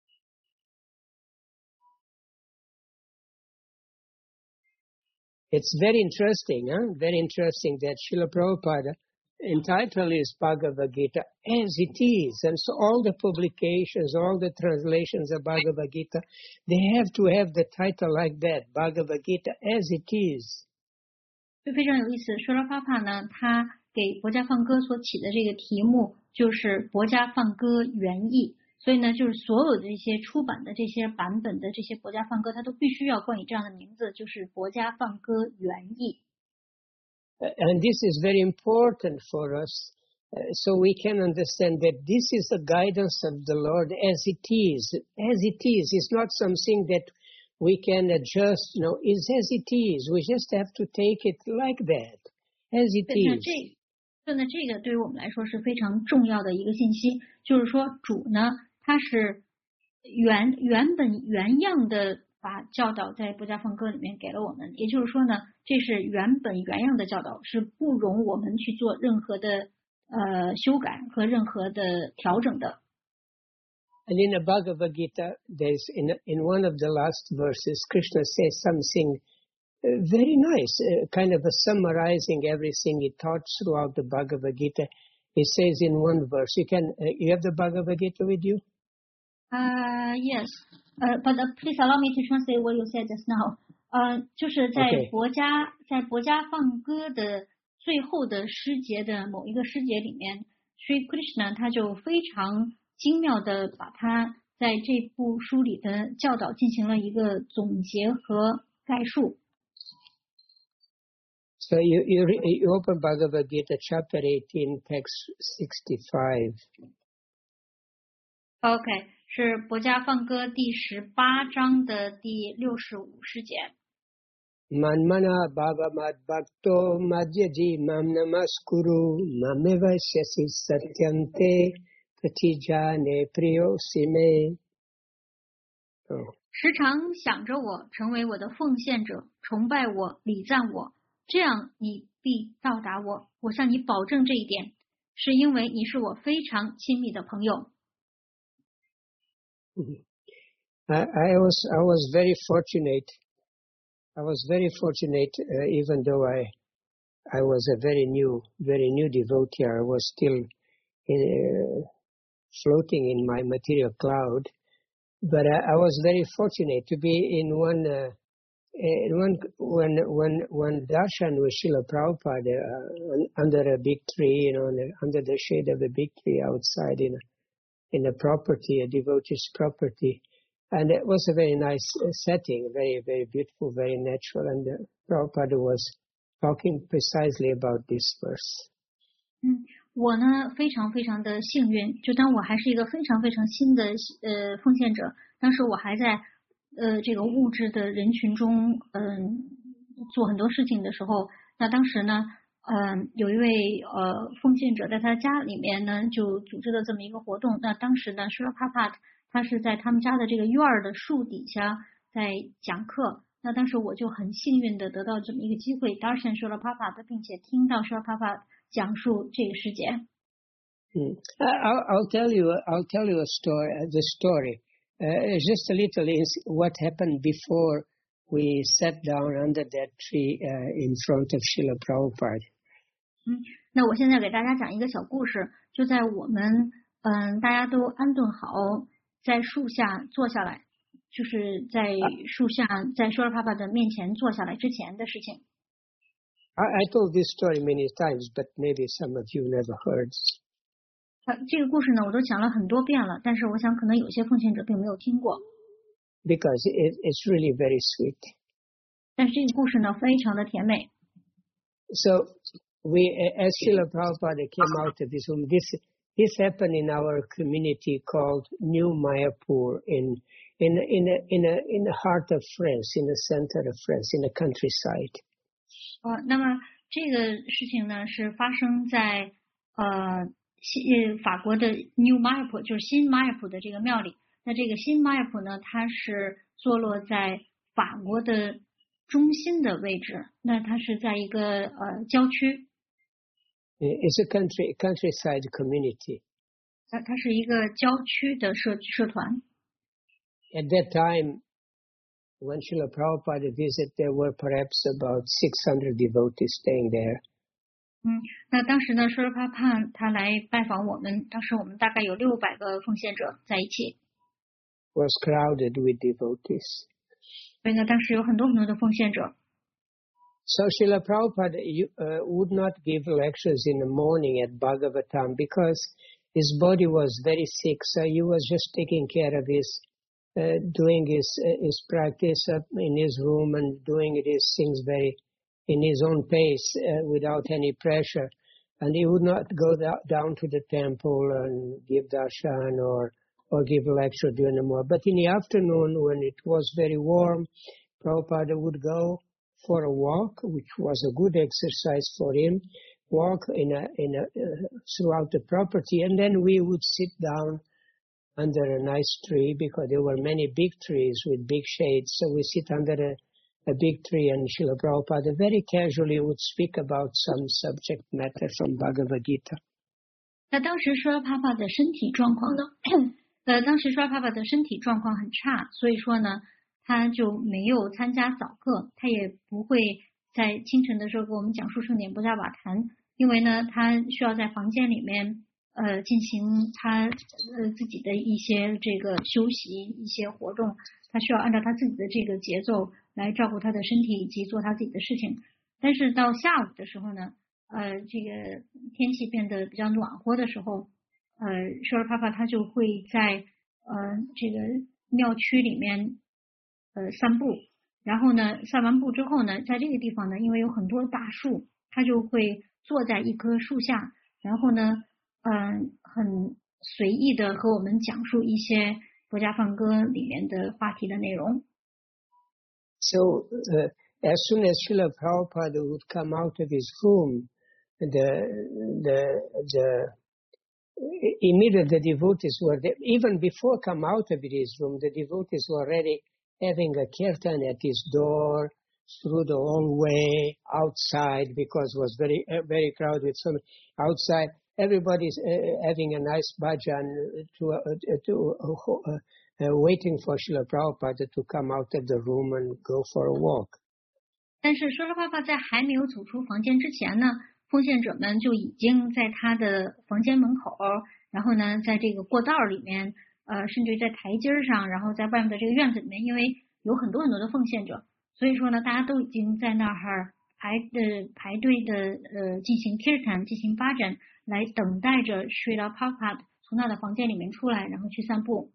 It's very interesting, huh? Very interesting that Srila Prabhupada entitled his Bhagavad Gita as it is. And so all the publications, all the translations of Bhagavad Gita, they have to have the title like that, Bhagavad Gita as it is. 就非常有意思 ，Srila Prabhupada 呢，他给薄伽梵歌所起的这个题目就是薄伽梵歌原意。所以呢，就是所有的这些出版的这些版本的这些薄伽梵歌，它都必须要冠以这样的名字，就是薄伽梵歌原意。 And this is very important for us, uh, so we can understand that this is the guidance of the Lord as it is. As it is, it's not something that we can adjust, you know, it's as it is. We just have to take it like that, as it is. 所以呢，这个对于我们来说是非常重要的一个信息，就是说主呢，他是原原本原样的把教导在薄伽梵歌里面给了我们，也就是说呢，这是原本原样的教导，是不容我们去做任何的呃修改和任何的调整的。 And in the Bhagavad Gita, there's in in one of the last verses, Krishna says something uh, very nice, uh, kind of a summarizing everything he taught throughout the Bhagavad Gita. He says in one verse, you can uh, you have the Bhagavad Gita with you? Uh, yes, uh, but uh, please allow me to translate what you said just now. 呃，就是在薄伽 Okay. 在薄伽梵歌的最后的诗节的某一个诗节里面 ，Sri Krishna 他就非常精妙的把他在这部书里的教导进行了一个总结和概述。 So you you, you open Bhagavad Gita chapter eighteen, text sixty-five. OK， 是薄伽梵歌第十八章的第六十五诗节。 Manmana bhava mad bhakto madhyaji mam namaskuru mameva shasi satyante pratijane priyosime. 时常想着我，成为我的奉献者，崇拜我，礼赞我，这样你必到达我。我向你保证这一点，是因为你是我非常亲密的朋友。 I, I was I was very fortunate. I was very fortunate, uh, even though I I was a very new very new devotee. I was still in, uh, floating in my material cloud. but I, I was very fortunate to be in one, uh, in one when when when darshan with Srila Prabhupada uh, under a big tree, you know, under the shade of a big tree outside in a, in a property, a devotee's property. And it was a very nice setting, very, very beautiful, very natural. And uh, Prabhupada was talking precisely about this verse. 嗯，我呢非常非常的幸运，就当我还是一个非常非常新的呃奉献者，当时我还在呃这个物质的人群中，嗯、呃，做很多事情的时候，那当时呢，嗯、呃，有一位呃奉献者在他家里面呢就组织了这么一个活动。那当时呢，Srila Prabhupada他是在他们家的这个院儿的树底下在讲课。那当时我就很幸运的得到这么一个机会 ，Darshan Srila Prabhupada，并且听到 Srila Prabhupada 讲述这个世界。 Mm. I'll, I'll tell you. I'll tell you a story. Uh, the story, uh, just a little is what happened before we sat down under that tree uh, in front of Srila Prabhupada. 嗯，那我现在给大家讲一个小故事，就在我们嗯大家都安顿好，在树下坐下来，就是在树下在 Srila Prabhupada 的面前坐下来之前的事情。 I, I told this story many times, but maybe some of you never heard. 呃，这个故事呢，我都讲了很多遍了，但是我想可能有些奉献者并没有听过。 Because it, it's really very sweet. 但是这个故事呢，非常的甜美。 So we, as Srila Prabhupada came out of this room, this this happened in our community called New Mayapur in in in a, in a in the heart of France, in the center of France, in the countryside. 呃，那么这个事情呢，是发生在呃新法国的 New Mayapur， 就是新马尔普的这个庙里。那这个新马尔普呢，它是坐落在法国的中心的位置。那它是在一个呃郊区。 It's a country countryside community. 它它是一个郊区的社社团。 At that time, when Srila Prabhupada visited, there were perhaps about six hundred devotees staying there. 嗯，那当时呢，Srila Prabhupada他来拜访我们，当时我们大概有六百个奉献者在一起。 Was crowded with devotees. 所以呢，当时有很多很多的奉献者。 So Srila Prabhupada uh, would not give lectures in the morning at Bhagavatam because his body was very sick. So he was just taking care of his, uh, doing his uh, his practice up in his room and doing his things very in his own pace uh, without any pressure. And he would not go da- down to the temple and give darshan or or give a lecture during the morning. But in the afternoon, when it was very warm, Prabhupada would go for a walk, which was a good exercise for him, walk in a, in a, uh, throughout the property, and then we would sit down under a nice tree because there were many big trees with big shades. So we sit under a, a big tree, and Srila Prabhupada very casually would speak about some subject matter from Bhagavad Gita. 那当时Srila Prabhupada的身体状况呢？呃，当时Srila Prabhupada的身体状况很差，所以说呢，他就没有参加早课，他也不会在清晨的时候给我们讲述圣典布加瓦坛，因为呢，他需要在房间里面呃进行他呃自己的一些这个休息一些活动，他需要按照他自己的这个节奏来照顾他的身体以及做他自己的事情。但是到下午的时候呢，呃，这个天气变得比较暖和的时候，呃，Srila Prabhupada他就会在呃这个庙区里面呃散步，然后呢散完步之后呢，在这个地方呢，因为有很多大树，他就会坐在一棵树下，然后呢，嗯、呃，很随意的和我们讲述一些国家梵歌里面的话题的内容。 So uh, as soon as Srila Prabhupada would come out of his room, the the the immediately the devotees were there. Even before come out of his room, the devotees were already having a kirtan at his door, through the hallway, outside, because it was very uh, very crowded with some outside. Everybody's uh, having a nice bhajan to uh, to uh, uh, waiting for Srila Prabhupada to come out of the room and go for a walk. 但是Srila Prabhupada在还没有走出房间之前呢，奉献者们就已经在他的房间门口，然后呢，在这个过道里面， 呃，甚至于在台阶上，然后在外面的这个院子里面，因为有很多很多的奉献者，所以说呢，大家都已经在那儿排的排队的呃进行 kirtan 进行发展，来等待着 Srila Prabhupada 从他的房间里面出来，然后去散步。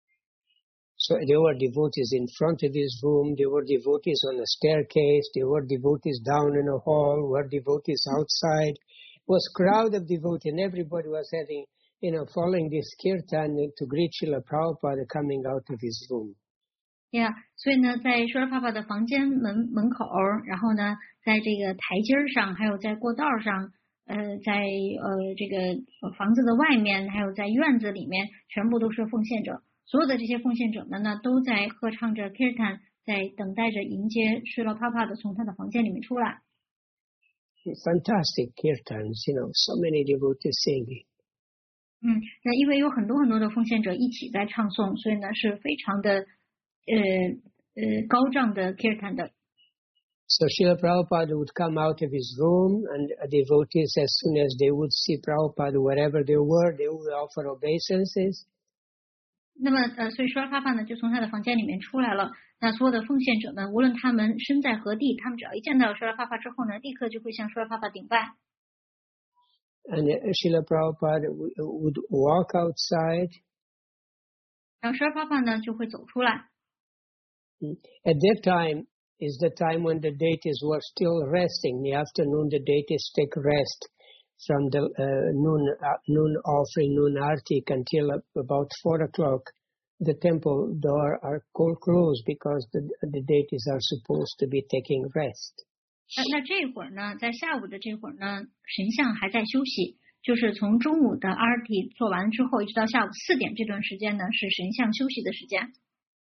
So there were devotees in front of his room, there were devotees on the staircase, there were devotees down in the hall, there were devotees outside. It was a crowd of devotees and everybody was having, you know, following this kirtan to greet Srila Prabhupada coming out of his room. Yeah， 所以呢，在 Srila Prabhupada 的房间门门口，然后呢，在这个台阶上，还有在过道上，呃，在呃这个房子的外面，还有在院子里面，全部都是奉献者。所有的这些奉献者们呢，都在合唱着 kirtan， 在等待着迎接 Srila Prabhupada 从他的房间里面出来。 Fantastic kirtans, you know, so many devotees singing. 嗯，那因为有很多很多的奉献者一起在唱诵，所以呢是非常的呃呃高涨的 kirtan 的。 So Srila Prabhupada would come out of his room and devotees, as soon as they would see Prabhupada, wherever they were, they would offer obeisances. 那么呃，所以Srila Prabhupada呢就从他的房间里面出来了。那所有的奉献者们，无论他们身在何地，他们只要一见到Srila Prabhupada之后呢，立刻就会向Srila Prabhupada顶拜。 And Srila Prabhupada would walk outside. 然后Srila Prabhupada呢就会走出来。 At that time is the time when the deities were still resting. In the afternoon, the deities take rest from the uh, noon uh, noon offering, noon artik until about four o'clock. The temple door are closed because the, the deities are supposed to be taking rest. 那那这会儿呢，在下午的这会儿呢，神像还在休息，就是从中午的 arti 做完之后，一直到下午四点这段时间呢，是神像休息的时间。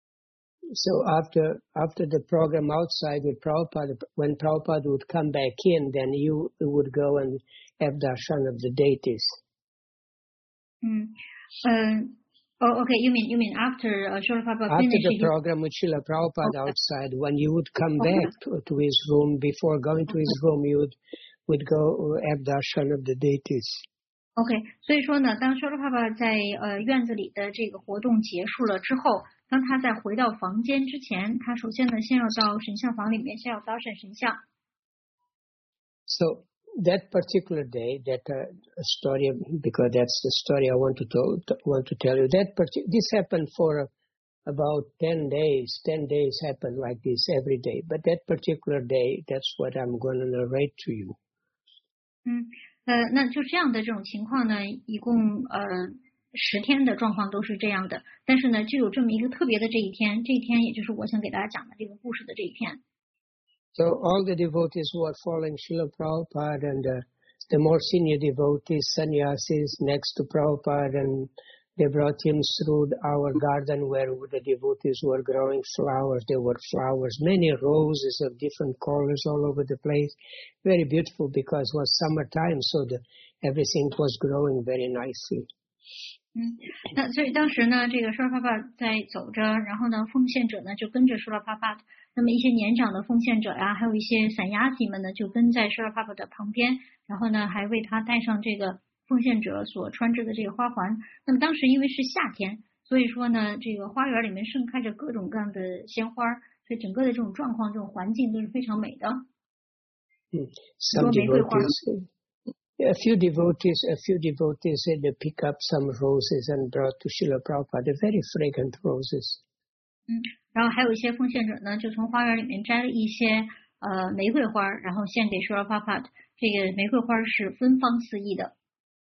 So after after the program outside with Prabhupada, when Prabhupada would come back in, then you would go and have darshan of the deities. 嗯嗯 oh okay, you mean you mean after uh, Srila Prabhupada After finished the his... program with Srila Prabhupada Okay. outside, when you would come Okay. back to, to his room, before going to his room, you would would go have darshan of the deities. OK， 所以说呢，当 Srila Prabhupada 在呃院子里的这个活动结束了之后，当他在回到房间之前，他首先呢先要到神像房里面，先要darshan神像。 So that particular day, that uh, story, because that's the story I want to tell, want to tell you. That partic- this happened for uh, about ten days. Ten days happened like this every day. But that particular day, that's what I'm going to narrate to you. 嗯，呃，那就这样的这种情况呢，一共呃十天的状况都是这样的。但是呢，就有这么一个特别的这一天，这一天也就是我想给大家讲的这个故事的这一天。 So all the devotees who are following Srila Prabhupada and uh, the more senior devotees, sannyasis, next to Prabhupada, and they brought him through our garden where the devotees were growing flowers. There were flowers, many roses of different colors all over the place. Very beautiful because it was summertime, so the, everything was growing very nicely. 嗯，那所以当时呢，这个Srila Prabhupada在走着，然后呢，奉献者呢就跟着Srila Prabhupada。那么一些年长的奉献者呀、啊，还有一些散亚西们呢，就跟在Srila Prabhupada的旁边，然后呢，还为他戴上这个奉献者所穿着的这个花环。那么当时因为是夏天，所以说呢，这个花园里面盛开着各种各样的鲜花，所以整个的这种状况、这种环境都是非常美的。 嗯，some devotees, a few devotees, a few devotees had to pick up some roses and brought to Srila Prabhupada, very fragrant roses. 嗯，然后还有一些奉献者呢，就从花园里面摘了一些呃玫瑰花，然后献给Srila Prabhupada。这个玫瑰花是芬芳四溢的。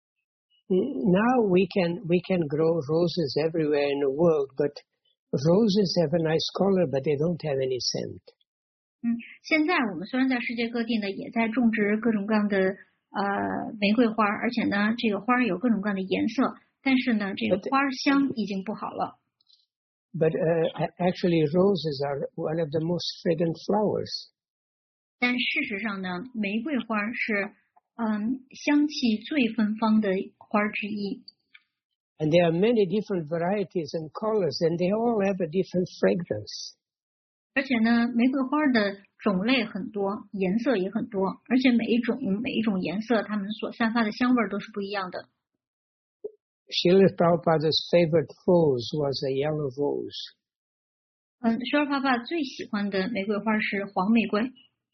Now we can we can grow roses everywhere in the world, but roses have a nice color, but they don't have any scent. 嗯，现在我们虽然在世界各地呢，也在种植各种各样的呃玫瑰花，而且呢，这个花有各种各样的颜色，但是呢，这个花香已经不好了。 But uh, actually, roses are one of the most fragrant flowers. 但事实上呢，玫瑰花是嗯香气最芬芳的花之一。 And there are many different varieties and colors, and they all have a different fragrance. 而且呢，玫瑰花的种类很多，颜色也很多，而且每一种每一种颜色，它们所散发的香味都是不一样的。 Srila Prabhupada's favorite rose was a yellow rose. 嗯 ，Srila Prabhupada 最喜欢的玫瑰花是黄玫瑰。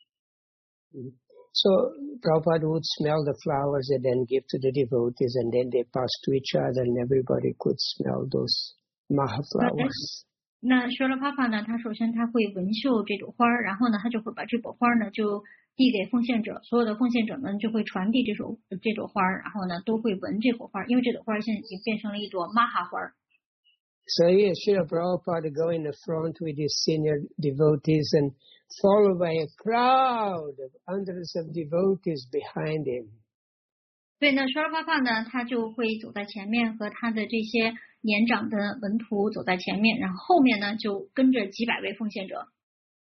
Mm. So Prabhupada would smell the flowers and then give to the devotees, and then they pass to each other, and everybody could smell those maha flowers. 那 Srila Prabhupada 呢，他首先他会闻嗅这朵花，然后呢，他就会把这朵花呢就递给奉献者，所有的奉献者们就会传递这首这朵花，然后呢都会闻这朵花，因为这朵花现在已经变成了一朵玛哈花。 So here Srila Prabhupada go in the front with his senior devotees and followed by a crowd of hundreds of devotees behind him. 所以呢 Srila Prabhupada 呢，他就会走在前面，和他的这些年长的门徒走在前面，然后后面呢就跟着几百位奉献者。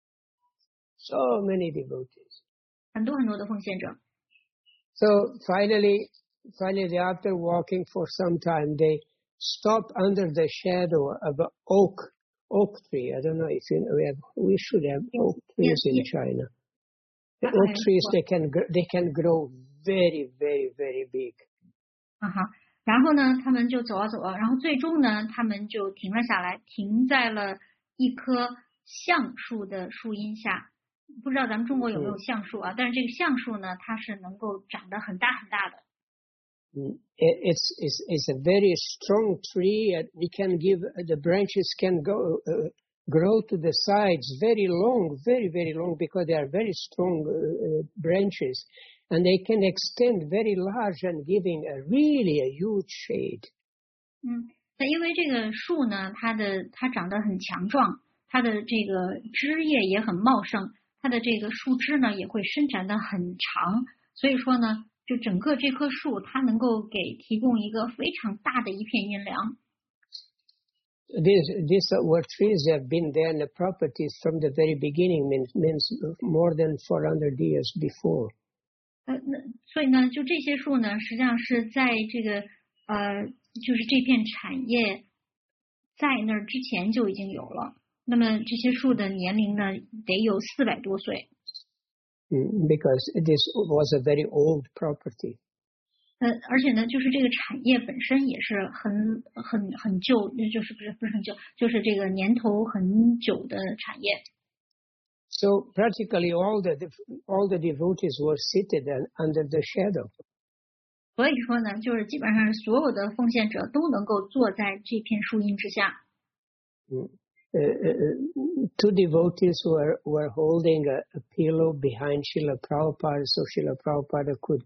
So many devotees. 很多很多的奉献者。 So finally, finally after walking for some time, they stop under the shadow of an oak oak tree. I don't know if you know, we have, we should have oak trees in China. The oak trees, they can they can grow very, very, very big. 啊哈，然后呢，他们就走啊走啊，然后最终呢，他们就停了下来，停在了一棵橡树的树荫下。不知道咱们中国有没有橡树啊？但是这个橡树呢，它是能够长得很大很大的。 It's it's it's a very strong tree. We can give the branches can go uh, grow to the sides very long, very very long because they are very strong uh, branches, and they can extend very large and giving a really a huge shade. 嗯，那因为这个树呢，它的它长得很强壮，它的这个枝叶也很茂盛，它的这个树枝呢也会伸展得很长，所以说呢。就整个这棵树，它能够给提供一个非常大的一片阴凉。 These these were trees have been there in the properties from the very beginning, means means more than four hundred years before. 呃，那所以呢，就这些树呢，实际上是在这个呃，就是这片产业在那儿之前就已经有了。那么这些树的年龄呢，得有四百多岁。 Because this was a very old property. 呃，而且呢，就是这个产业本身也是很很很旧，就是不是不是很旧，就是这个年头很久的产业。 So practically all the all the devotees were seated under the shadow. 所以说呢，就是基本上所有的奉献者都能够坐在这片树荫之下。 嗯。Uh, uh, two devotees were, were holding a, a pillow behind Srila Prabhupada, so Srila Prabhupada could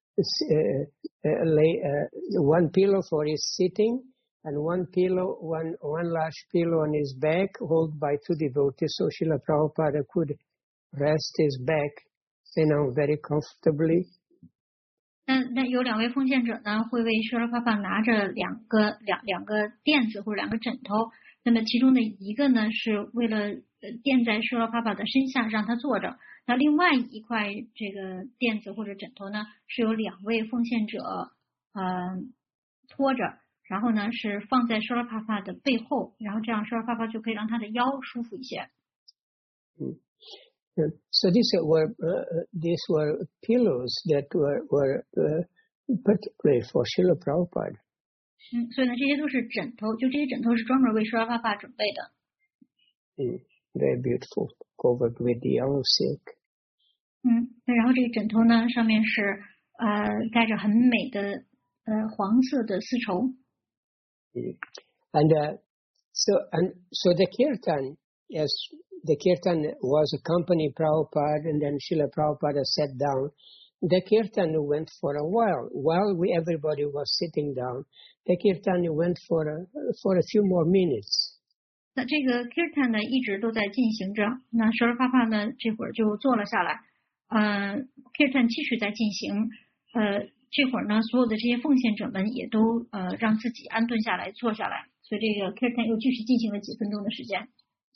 uh, uh, lay uh, one pillow for his sitting and one pillow, one, one large pillow on his back, held by two devotees, so Srila Prabhupada could rest his back, you know, very comfortably. 那那有两位奉献者呢，会为Srila Prabhupada拿着两个两两个垫子或者两个枕头。那么其中的一个呢，是为了垫在Srila Prabhupada的身下，让他坐着。那另外一块这个垫子或者枕头呢，是有两位奉献者呃拖着，然后呢是放在Srila Prabhupada的背后，然后这样Srila Prabhupada就可以让他的腰舒服一些。 嗯。So these were uh, these were pillows that were were uh, particularly for Srila Prabhupada. 嗯，所以呢，这些都是枕头，就这些枕头是专门为Srila Prabhupada准备的。 嗯 ，very beautiful, covered with yellow silk. 嗯，然后这个枕头呢，上面是呃盖着很美的呃黄色的丝绸。 嗯 ，and uh, so and so the kirtan, yes, the kirtan was accompanying Prabhupada, and then Srila Prabhupada sat down. The kirtan went for a while. While we everybody was sitting down, the kirtan went for a for a few more minutes. 那这个 kirtan 呢一直都在进行着。那Srila Prabhupada呢这会儿就坐了下来。呃 ，kirtan 继续在进行。呃，这会儿呢，所有的这些奉献者们也都呃让自己安顿下来，坐下来。所以这个 kirtan 又继续进行了几分钟的时间。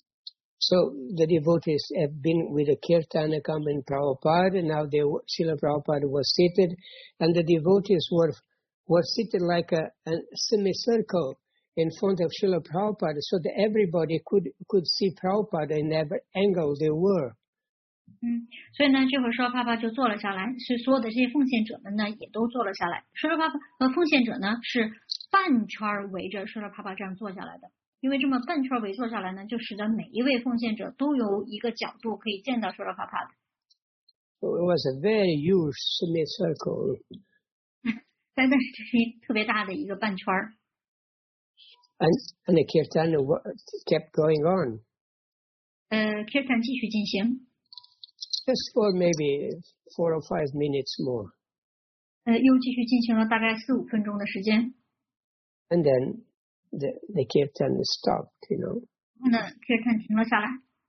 So the devotees have been with the kirtan accompanying Prabhupada, and now they, Srila Prabhupada was seated, and the devotees were were seated like a, a semicircle in front of Srila Prabhupada, so that everybody could could see Prabhupada in every angle they were. 嗯，所以呢，这会儿Srila Prabhupada就坐了下来，是所有的这些奉献者们呢也都坐了下来。Srila Prabhupada和奉献者呢是半圈围着舍拉帕帕这样坐下来的。因为这么半圈围坐下来呢，就使得每一位奉献者都有一个角度可以见到舍拉帕帕的。 So it was a very huge semicircle. 但但是这是一特别大的一个半圈儿。 And, and the kirtan kept going on. 呃 ，kirtan 继续进行。 Just for maybe four or five minutes more. 呃，又继续进行了大概四五分钟的时间。 And then the, the kirtan stopped, you know. 然后呢 ，kirtan 停了下来。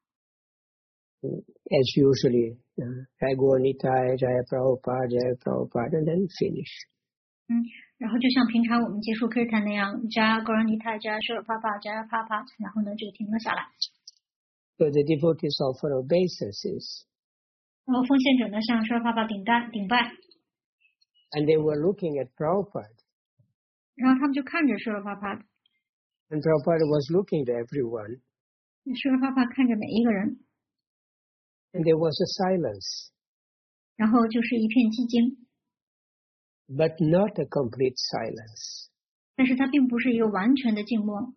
As usually, uh, Jai Gaura-Nitai, Jai Prabhupada, Jai Prabhupada, and then finish. 嗯，然后就像平常我们结束 kirtan 那样 ，Jai Gaura-Nitai, Jai Srila Prabhupada, Jai Prabhupada，然后呢就停了下来。 So the devotees offer obeisances. 然后奉献者呢向 Srila Prabhupada 顶拜顶拜。 And they were looking at Prabhupada. 然后他们就看着 Srila Prabhupada。 And Prabhupada was looking to everyone. Srila Prabhupada 看着每一个人。 And there was a silence. 然后就是一片寂静。 But not a complete silence. 但是它并不是一个完全的静默。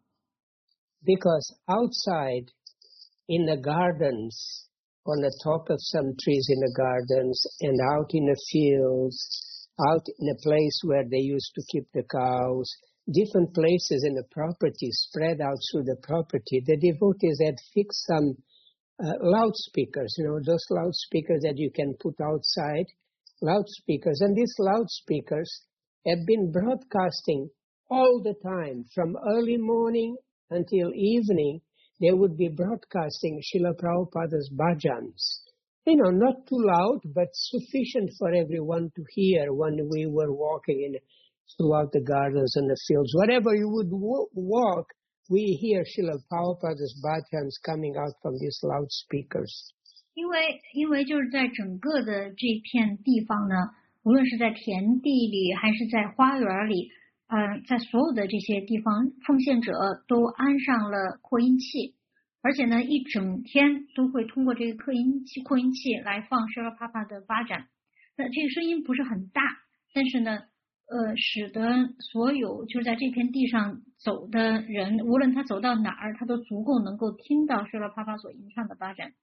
Because outside, in the gardens, on the top of some trees in the gardens, and out in the fields, out in a place where they used to keep the cows, different places in the property, spread out through the property, the devotees had fixed some uh, loudspeakers, you know, those loudspeakers that you can put outside, loudspeakers. And these loudspeakers have been broadcasting all the time, from early morning until evening. They would be broadcasting Srila Prabhupada's bhajans. You know, not too loud, but sufficient for everyone to hear when we were walking in throughout the gardens and the fields. Wherever you would walk, we hear Srila Prabhupada's bhajans coming out from these loudspeakers. 因为因为就是在整个的这片地方呢，无论是在田地里还是在花园里，呃，在所有的这些地方，奉献者都安上了扩音器，而且呢，一整天都会通过这个扩音器扩音器来放 Srila Prabhupada 的巴展。那这个声音不是很大，但是呢，呃，使得所有就是在这片地上走的人，无论他走到哪儿，他都足够能够听到 Srila Prabhupada 所吟唱的巴展。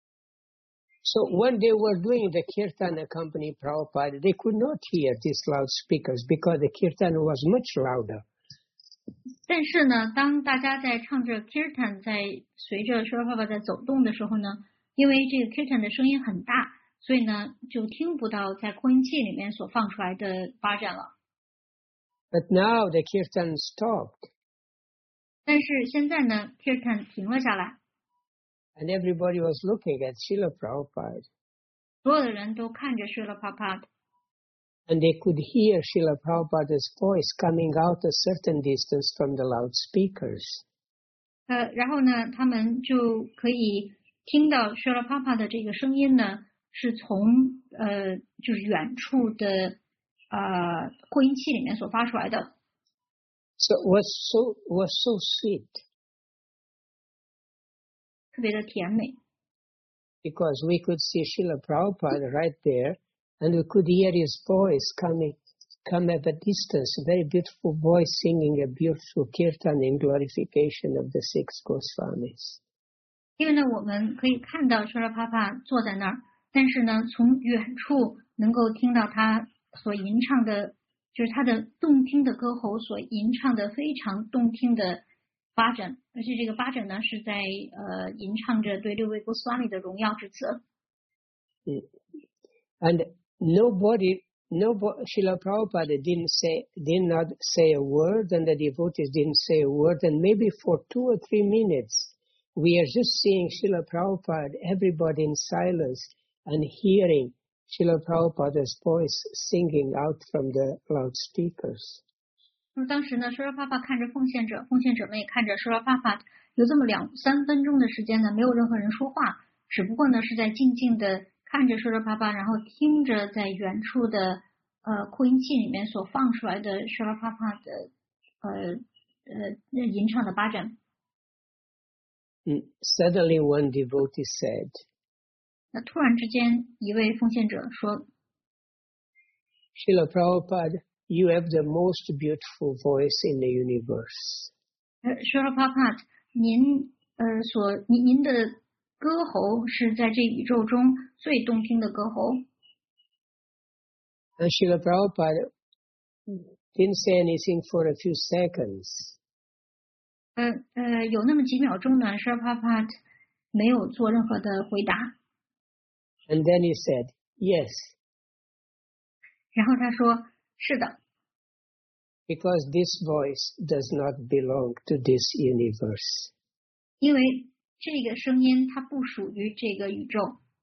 So when they were doing the kirtan accompanying Prabhupada, they could not hear these loudspeakers because the kirtan was much louder. 但是呢，当大家在唱着 kirtan 在随着 Srila Prabhupada 在走动的时候呢，因为这个 kirtan 的声音很大，所以呢就听不到在扩音器里面所放出来的巴展了。 But now the kirtan stopped. 但是现在呢 kirtan 停了下来。 And everybody was looking at Srila Prabhupada. 所有的人都看着 Srila Prabhupada. And they could hear Srila Prabhupada's voice coming out a certain distance from the loudspeakers. 呃，然后呢，他们就可以听到 Srila Prabhupada 的这个声音呢，是从呃就是远处的呃扩音器里面所发出来的。 So it was so it was so sweet. 特别的甜美。 Because we could see Srila Prabhupada right there, and we could hear his voice coming, come at a distance, a very beautiful voice singing a beautiful kirtan in glorification of the six Goswamis. 因为呢，我们可以看到 Srila Prabhupada 坐在那儿，但是呢，从远处能够听到他所吟唱的，就是他的动听的歌喉所吟唱的非常动听的巴展，而且这个巴展呢是在呃吟唱着对六位 Goswami 的荣耀之词。 And nobody, nobody, Srila Prabhupada didn't say, did not say a word, and the devotees didn't say a word, and maybe for two or three minutes, we are just seeing Srila Prabhupada, everybody in silence, and hearing Srila Prabhupada's voice singing out from the loudspeakers. 就是当时呢 Srila Prabhupada 看着奉献者，奉献者们也看着 Srila Prabhupada， 有这么两三分钟的时间呢，没有任何人说话，只不过呢是在静静的看着 Srila Prabhupada， 然后听着在远处的呃扩音器里面所放出来的 Srila Prabhupada 的呃呃吟唱的巴展。 Suddenly one devotee said, 那突然之间一位奉献者说 Srila Prabhupada, you have the most beautiful voice in the universe. 呃 Srila Prabhupada 您呃所您您的歌喉是在这宇宙中最动听的歌喉。 And Srila Prabhupada didn't say anything for a few seconds. 呃呃，有那么几秒钟呢 Srila Prabhupada 没有做任何的回答。 And then he said, yes. 然后他说是的。 Because this voice does not belong to this universe. 因为这个声音它不属于这个宇宙。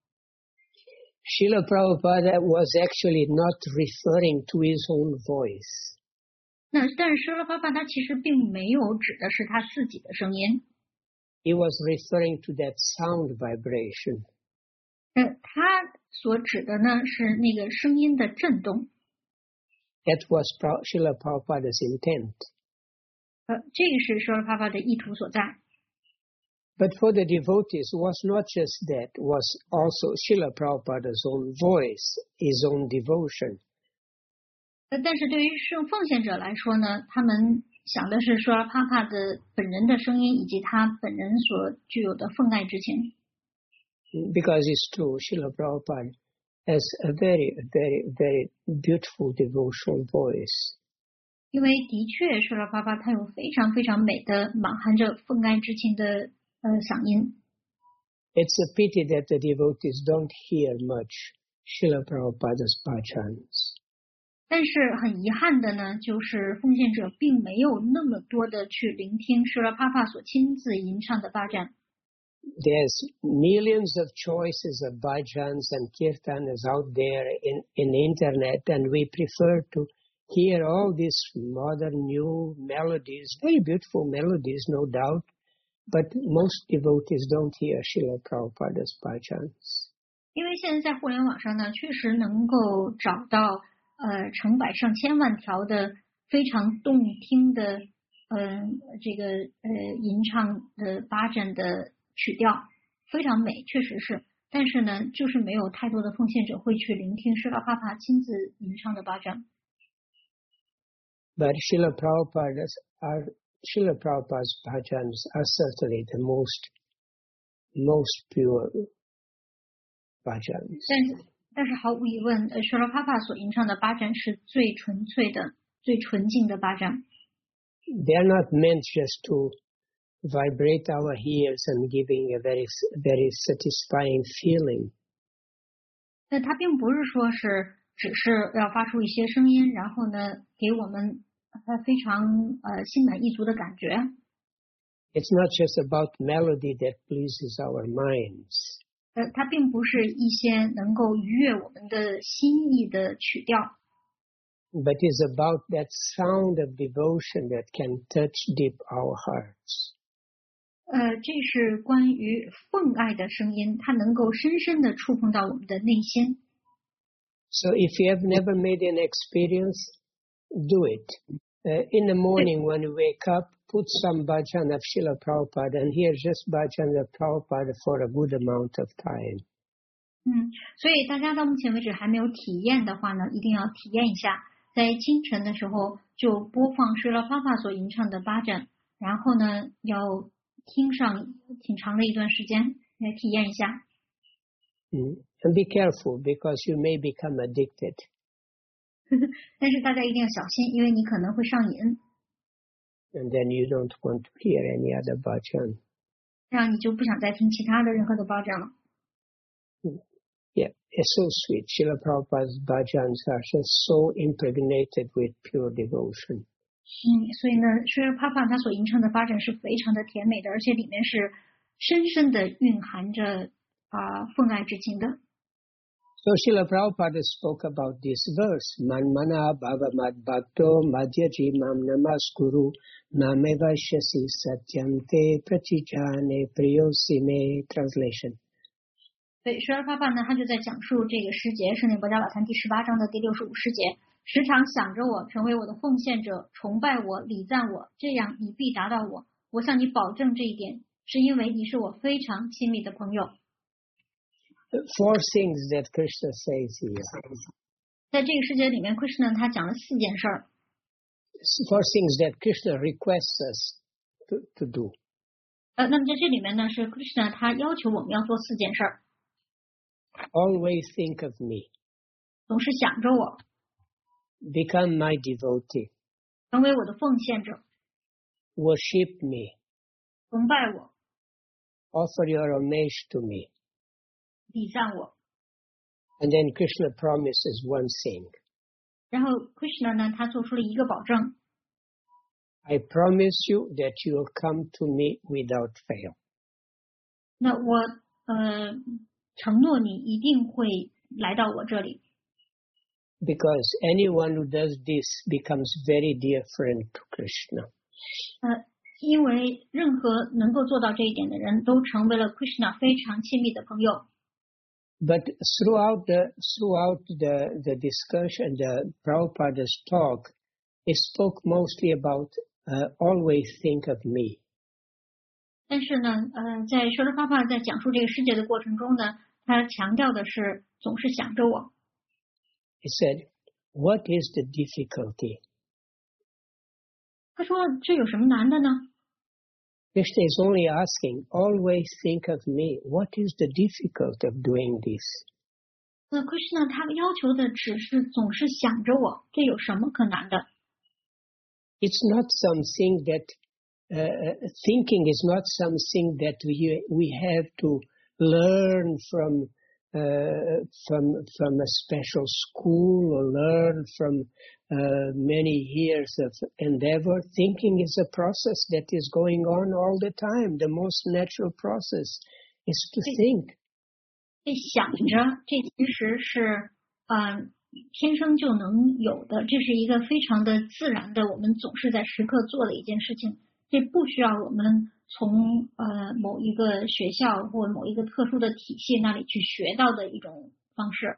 Srila Prabhupada was actually not referring to his own voice. 那但是Srila Prabhupada他其实并没有指的是他自己的声音。 He was referring to that sound vibration. 呃，他所指的呢是那个声音的震动。 That was Srila Prabhupada's intent. 呃，这个是Srila Prabhupada的意图所在。 But for the devotees, was not just that, was also Srila Prabhupada's own voice, his own devotion. 呃，但是对于圣奉献者来说呢，他们想的是Srila Prabhupada的本人的声音以及他本人所具有的奉爱之情。 Because it's true, Srila Prabhupada has a very, very, very beautiful devotional voice. 因为的确Srila Prabhupada他有非常非常美的满含着奉爱之情的呃嗓音。 It's a pity that the devotees don't hear much Srila Prabhupada's bhajans. 但是很遗憾的呢，就是奉献者并没有那么多的去聆听Srila Prabhupada所亲自吟唱的巴占。 There's millions of choices of bhajans and kirtanas out there in, in the internet, and we prefer to hear all these modern new melodies, very beautiful melodies, no doubt, but most devotees don't hear Srila Prabhupada's bhajans. 因为现在在互联网上呢，确实能够找到呃成百上千万条的非常动听的嗯、呃、这个呃吟唱的巴占的曲调，非常美，确实是。但是呢，就是没有太多的奉献者会去聆听Srila Prabhupada亲自吟唱的巴占。 But Srila Prabhupada's are Srila Prabhupada's bhajans are certainly the most most pure bhajans. 但是但是毫无疑问，呃Srila Prabhupada所吟唱的巴占是最纯粹的、最纯净的巴占。 They are not meant just to vibrate our ears and giving a very, very satisfying feeling. 那它并不是说是只是要发出一些声音，然后呢给我们呃非常呃心满意足的感觉。 It's not just about melody that pleases our minds. 呃，它并不是一些能够愉悦我们的心意的曲调。 But it's about that sound of devotion that can touch deep our hearts. 呃，这是关于奉爱的声音，它能够深深的触碰到我们的内心。 So if you have never made an experience, do it. Uh, in the morning when you wake up, put some bhajan of Srila Prabhupada and hear just bhajan of Prabhupada for a good amount of time. 嗯，所以大家到目前为止还没有体验的话呢，一定要体验一下。在清晨的时候就播放Srila Prabhupada所吟唱的巴占，然后呢要听上挺长的一段时间来体验一下。 Mm. And be careful because you may become addicted. 但是大家一定要小心，因为你可能会上瘾。 And then you don't want to hear any other bhajan. 这样你就不想再听其他的任何的巴占了。 Yeah, it's so sweet. Srila Prabhupada's bhajans are just so impregnated with pure devotion. 嗯，所以呢Srila Prabhupada他所吟唱的巴占是非常的甜美的，而且里面是深深的蕴含着啊、呃、奉爱之情的。 So Srila Prabhupada spoke about this verse, Manmana Bhavamad Bhakto Madhyaji Mam Namaskuru Nameva Shasi Satyam Te Prachijane Priyosime. Translation. 对Srila Prabhupada呢，他就在讲述这个诗节，圣典博伽老坛第十八章的第六十五诗节。时常想着我，成为我的奉献者，崇拜我，礼赞我，这样你必达到我。我向你保证这一点，是因为你是我非常亲密的朋友。 Four things that Krishna says here. 在这个世界里面 Krishna 他讲了四件事儿。 Four things that Krishna requests us to, to do. 呃，那么在这里面呢，是 Krishna 他要求我们要做四件事儿。 Always think of me. 总是想着我。 Become my devotee. 成为我的奉献者。 Worship me. 崇拜我。 Offer your homage to me. 礼赞我。 And then Krishna promises one thing. 然后 Krishna 呢，他做出了一个保证。 I promise you that you will come to me without fail. 那我呃承诺你一定会来到我这里。 Because anyone who does this becomes very dear friend to Krishna. 呃，因为任何能够做到这一点的人都成为了 Krishna 非常亲密的朋友。 But throughout the throughout the the discussion, the Prabhupada's talk, he spoke mostly about uh, always think of me. 但是呢，呃，在舍利弗帕在讲述这个世界的过程中呢，他强调的是总是想着我。 He said, "What is the difficulty?" 他说：“这有什么难的呢？” Krishna is only asking, "Always think of me." What is the difficulty of doing this? 那 Krishna 他要求的只是总是想着我，这有什么可难的？ It's not something that uh, thinking is not something that we we have to learn from uh, from from a special school or learn from uh, many years of endeavor. Thinking is a process that is going on all the time. The most natural process is to think. 这想着，这其实是嗯、呃、天生就能有的，这是一个非常的自然的，我们总是在时刻做的一件事情。这不需要我们从呃某一个学校或某一个特殊的体系那里去学到的一种方式。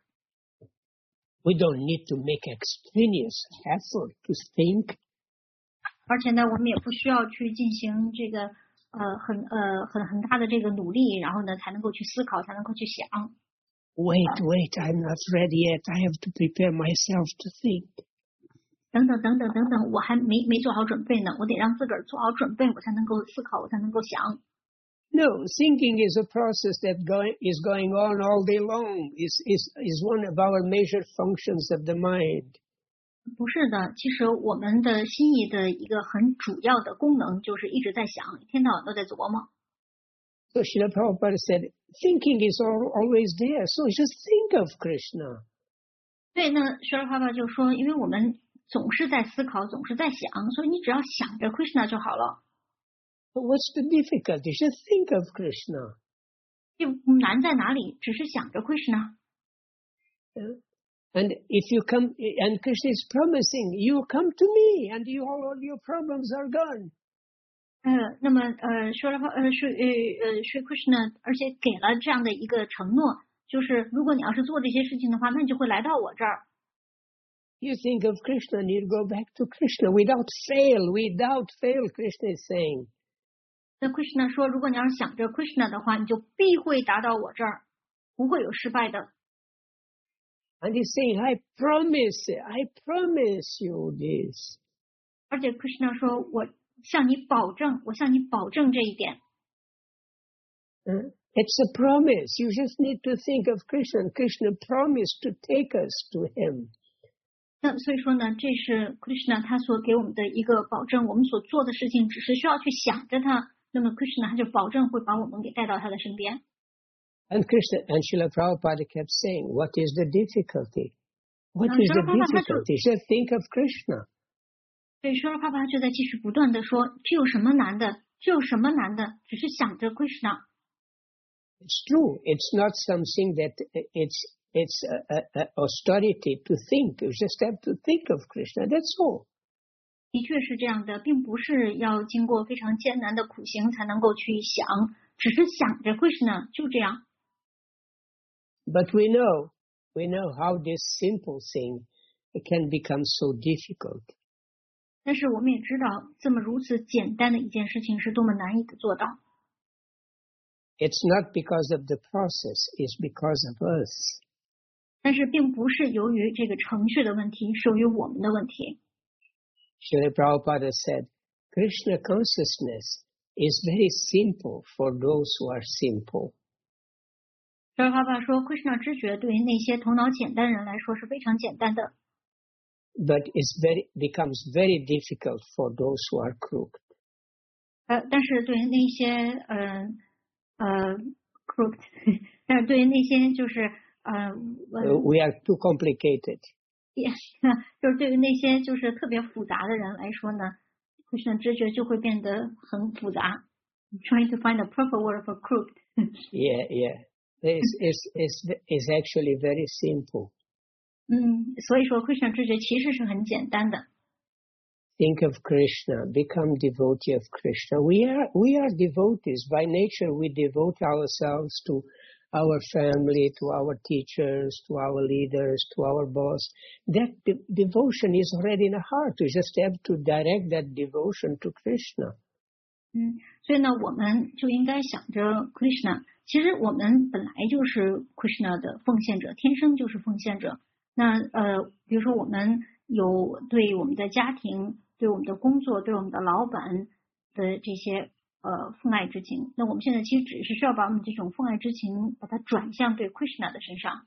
We don't need to make extraneous effort to think. 而且呢，我们也不需要去进行这个呃很呃很很大的这个努力，然后呢才能够去思考，才能够去想。 Wait, wait, I'm not ready yet. I have to prepare myself to think. 等等等等等等，我还没没做好准备呢，我得让自个儿做好准备，我才能够思考，我才能够想。 No, thinking is a process that going, is going on all day long. Is is is one of our major functions of the mind. 不是的，其实我们的心意的一个很主要的功能就是一直在想，一天到晚都在琢磨。 So Srila Prabhupada said, thinking is all, always there. So just think of Krishna. 对，那舍利弗帕就说，因为我们总是在思考，总是在想，所以你只要想着 Krishna 就好了。 But what's the difficulty? Just think of Krishna. 就难在哪里？只是想着 Krishna。 Yeah. And if you come, and Krishna is promising, you come to me, and you all your problems are gone. 呃，那么呃，舍利弗呃是呃呃是 Krishna， 而且给了这样的一个承诺，就是如果你要是做这些事情的话，那你就会来到我这儿。 You think of Krishna and you go back to Krishna without fail, without fail, Krishna is saying. 那 Krishna 说，如果你要是想着 Krishna 的话，你就必会达到我这儿，不会有失败的。 And he's saying, I promise, I promise you this. 而且 Krishna 说，我向你保证，我向你保证这一点。 Uh, it's a promise. You just need to think of Krishna. Krishna promised to take us to him. 那所以说呢，这是 Krishna 他所给我们的一个保证，我们所做的事情只是需要去想着他，那么 Krishna 他就保证会把我们给带到他的身边。 And Krishna and Srila Prabhupada kept saying, what is the difficulty? What is the difficulty? Just think of Krishna. 对，舍利弗帕就在继续不断的说，这有什么难的？这有什么难的？只是想着 Krishna。 It's true. It's not something that it's it's a, a, a austerity to think. You just have to think of Krishna. That's all. 的确是这样的，并不是要经过非常艰难的苦行才能够去想，只是想着 Krishna 就这样。 But we know, we know how this simple thing it can become so difficult. 但是我们也知道，这么如此简单的一件事情是多么难以的做到。 It's not because of the process, it's because of us. 但是并不是由于这个程序的问题，是由于我们的问题。 Srila Prabhupada said, Krishna consciousness is very simple for those who are simple. 所以爸爸说 ，Krishna 知觉对于那些头脑简单人来说是非常简单的。 But it very becomes very difficult for those who are crooked. 呃，但是对于那些呃呃 crooked， 但是对于那些就是呃， uh, we are too complicated. 就是对于那些就是特别复杂的人来说呢 ，Krishna 知觉就会变得很复杂。I'm trying to find a proper word for crooked. yeah, yeah. It's, it's, it's, it's actually very simple. 嗯，所以说 Krishna 知觉其实是很简单的。 Think of Krishna, become devotee of Krishna. We are, we are devotees. By nature, we devote ourselves to our family, to our teachers, to our leaders, to our boss. That de- devotion is already in the heart. We just have to direct that devotion to Krishna. 嗯，所以呢，我们就应该想着 Krishna。其实我们本来就是 Krishna 的奉献者，天生就是奉献者。那呃，比如说我们有对我们的家庭、对我们的工作、对我们的老板的这些呃奉爱之情，那我们现在其实只是需要把我们这种奉爱之情，把它转向对 Krishna 的身上。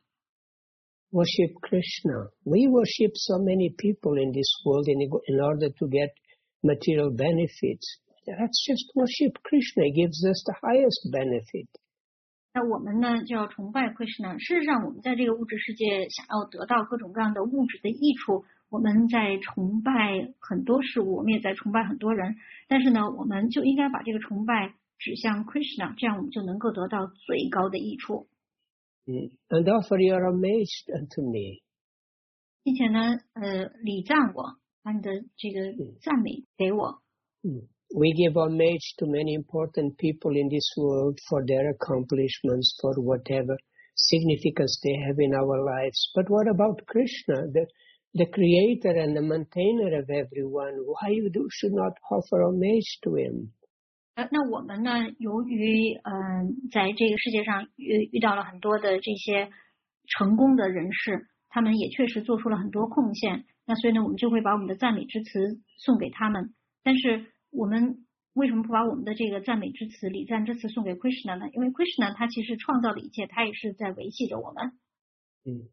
Worship Krishna. We worship so many people in this world in, in order to get material benefits. Let's just worship Krishna. He gives us the highest benefit. 那我们呢就要崇拜 Krishna。事实上，我们在这个物质世界想要得到各种各样的物质的益处，我们在崇拜很多事物，我们也在崇拜很多人。但是呢，我们就应该把这个崇拜指向 Krishna， 这样我们就能够得到最高的益处。 Mm. And offer your homage unto me. 并且呢，呃，礼赞我，把你的这个赞美给我。 Mm. We give homage to many important people in this world for their accomplishments, for whatever significance they have in our lives. But what about Krishna, the, the creator and the maintainer of everyone? Why you do, should not offer homage to him? 呃，那我们呢，由于嗯、呃，在这个世界上遇遇到了很多的这些成功的人士，他们也确实做出了很多贡献。那所以呢，我们就会把我们的赞美之词送给他们。但是我们为什么不把我们的这个赞美之词、礼赞之词送给 Krishna 呢？因为 Krishna 他其实创造了一切，他也是在维系着我们。 Mm.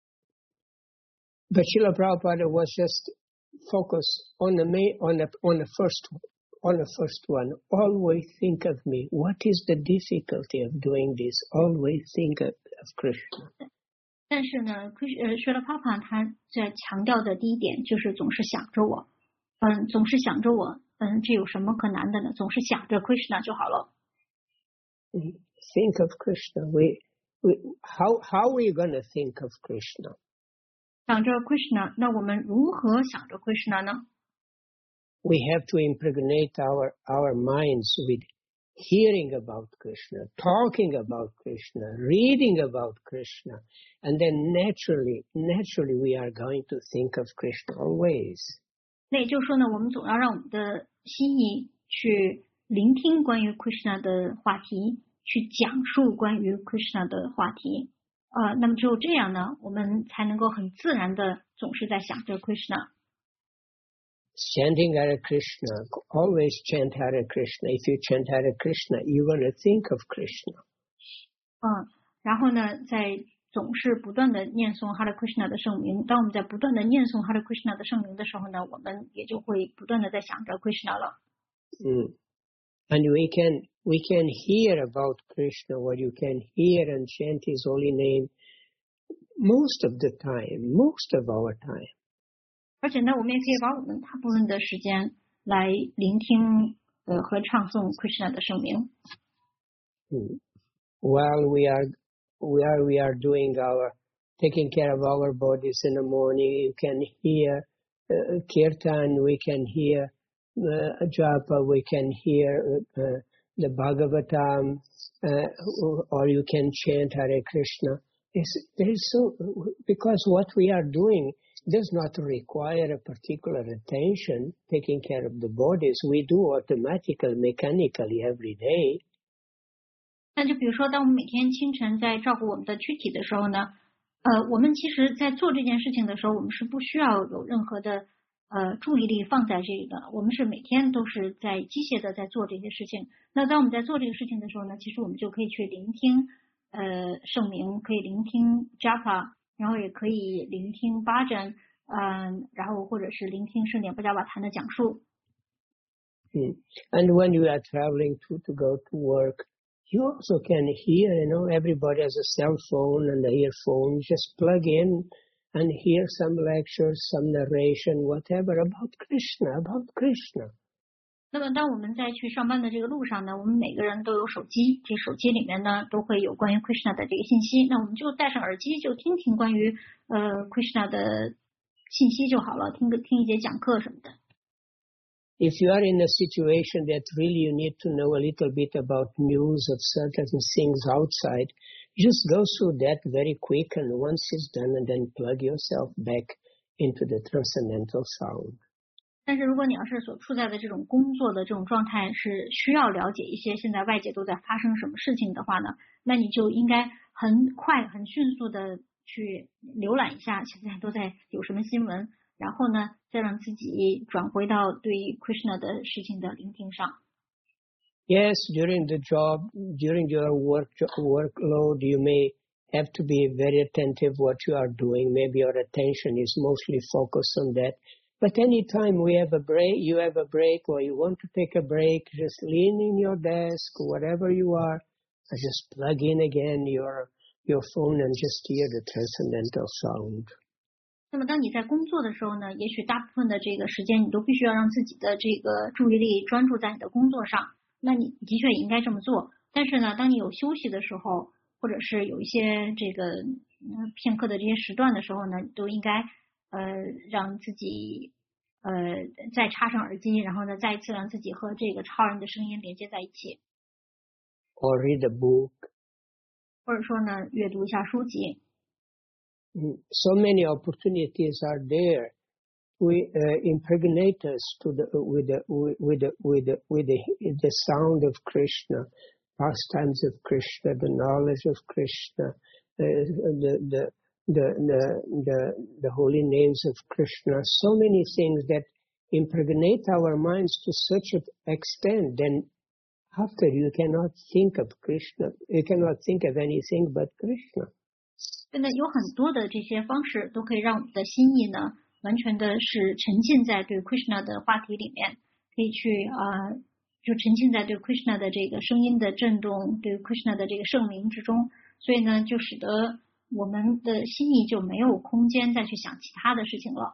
But Srila Prabhupada was just focused on the main, on the on the first on the first one. Always think of me. What is the difficulty of doing this? Always think of, of Krishna. 但是呢，呃，Srila Prabhupada 他在强调的第一点就是总是想着我，嗯，总是想着我。嗯，这有什么可难的呢？总是想着 Krishna 就好了。 Think of Krishna. We, we, how, how are you going to think of Krishna? 想着 Krishna， 那我们如何想着 Krishna 呢？ We have to impregnate our, our minds with hearing about Krishna, talking about Krishna, reading about Krishna, and then naturally, naturally we are going to think of Krishna always. 那也就是说呢，我们总要让我们的心意去聆听关于 Krishna 的话题，去讲述关于 Krishna 的话题。呃，那么只有这样呢，我们才能够很自然的总是在想着 Krishna。 Chanting Hare Krishna, always chant Hare Krishna. If you chant Hare Krishna, you're going to think of Krishna. 嗯，然后呢，在总是不断的念诵 Hare Krishna 的圣名。当我们在不断的念诵 Hare Krishna 的圣名的时候呢，我们也就会不断的在想着 Krishna 了。 Mm. And we can we can hear about Krishna, what you can hear and chant His holy name most of the time, most of our time. 而且呢，我们也可以把我们大部分的时间来聆听呃和唱诵 Krishna 的圣名。 Mm. While we are while we are doing our taking care of our bodies in the morning, you can hear uh, kirtan, we can hear uh, japa, we can hear uh, the Bhagavatam, uh, or you can chant Hare Krishna. It's, there's so, because what we are doing does not require a particular attention, taking care of the bodies. We do automatically, mechanically every day. 那就比如说，当我们每天清晨在照顾我们的躯体的时候呢， 呃，我们其实在做这件事情的时候，我们是不需要有任何的呃注意力放在这个，我们是每天都是在机械的在做这些事情。那当我们在做这个事情的时候呢，其实我们就可以去聆听呃圣名，可以聆听 Japa， 然后也可以聆听巴占，嗯、呃，然后或者是聆听圣典布加瓦坛的讲述。 Mm. And when you are traveling to, to go to work, you also can hear, you know, everybody has a cell phone and the earphone. You just plug in and hear some lectures, some narration, whatever, about Krishna, about Krishna. 那么当我们在去上班的这个路上呢，我们每个人都有手机，这手机里面呢都会有关于 Krishna 的这个信息，那我们就戴上耳机，就听听关于呃 Krishna 的信息就好了，听个听一节讲课什么的。 If you are in a situation that really you need to know a little bit about news of certain things outside, just go through that very quick, and once it's done, and then plug yourself back into the transcendental sound. 但是如果你要是所处在的这种工作的这种状态是需要了解一些现在外界都在发生什么事情的话呢，那你就应该很快很迅速的去浏览一下现在都在有什么新闻，然后呢再让自己转回到对 Krishna 的事情的聆听上。 Yes, during the job, during your work workload, you may have to be very attentive what you are doing. Maybe your attention is mostly focused on that. But anytime we have a break, you have a break, or you want to take a break, just lean in your desk, whatever you are, just plug in again your your phone and just hear the transcendental sound. 那么当你在工作的时候呢，也许大部分的这个时间你都必须要让自己的这个注意力专注在你的工作上，那你的确也应该这么做。但是呢，当你有休息的时候，或者是有一些这个呃片刻的这些时段的时候呢，都应该呃让自己呃再插上耳机，然后呢再一次让自己和这个超人的声音连接在一起。 Or read a book. 或者说呢阅读一下书籍。 So many opportunities are there. We uh, impregnate us to the, with, the, with, the, with, the, with the, the sound of Krishna, pastimes of Krishna, the knowledge of Krishna, uh, the, the, the, the, the, the holy names of Krishna. So many things that impregnate our minds to such an extent, then after you cannot think of Krishna, you cannot think of anything but Krishna. 真的有很多的这些方式都可以让我们的心意呢完全的是沉浸在对 Krishna 的话题里面，可以去呃就沉浸在对 Krishna 的这个声音的震动，对 Krishna 的这个圣名之中，所以呢就使得我们的心意就没有空间再去想其他的事情了。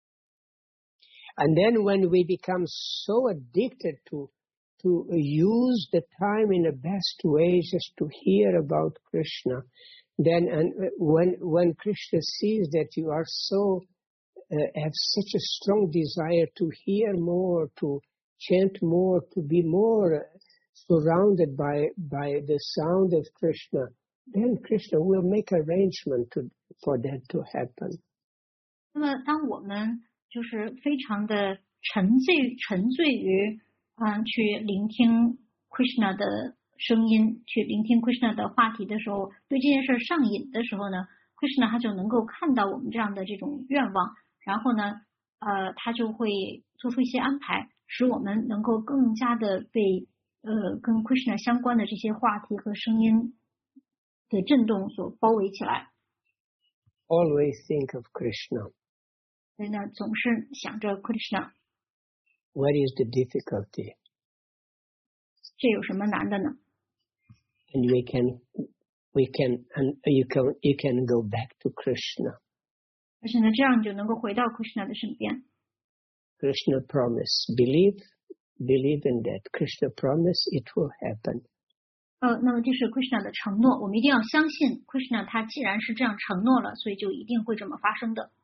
And then when we become so addicted to to use the time in the best way just to hear about Krishna, then and when when Krishna sees that you are so uh, have such a strong desire to hear more, to chant more, to be more surrounded by by the sound of Krishna, then Krishna will make arrangement to, for that to happen. 那么当我们就是非常的沉醉沉醉于嗯、呃、去聆听 Krishna 的声音，去聆听 Krishna 的话题的时候，对这件事上瘾的时候呢 Krishna 他就能够看到我们这样的这种愿望，然后呢呃他就会做出一些安排，使我们能够更加的被呃跟 Krishna 相关的这些话题和声音的震动所包围起来。 Always think of Krishna. 所以呢总是想着 Krishna。 What is the difficulty? 这有什么难的呢？ And we can, we can, and you can, you can go back to Krishna. 而且呢，这样你就能够回到 Krishna 的身边。 Krishna promise, believe, believe in that. Krishna promise, it will happen. 呃，那么这是 Krishna 的承诺，我们一定要相信 Krishna 他既然是这样承诺了，所以就一定会这么发生的。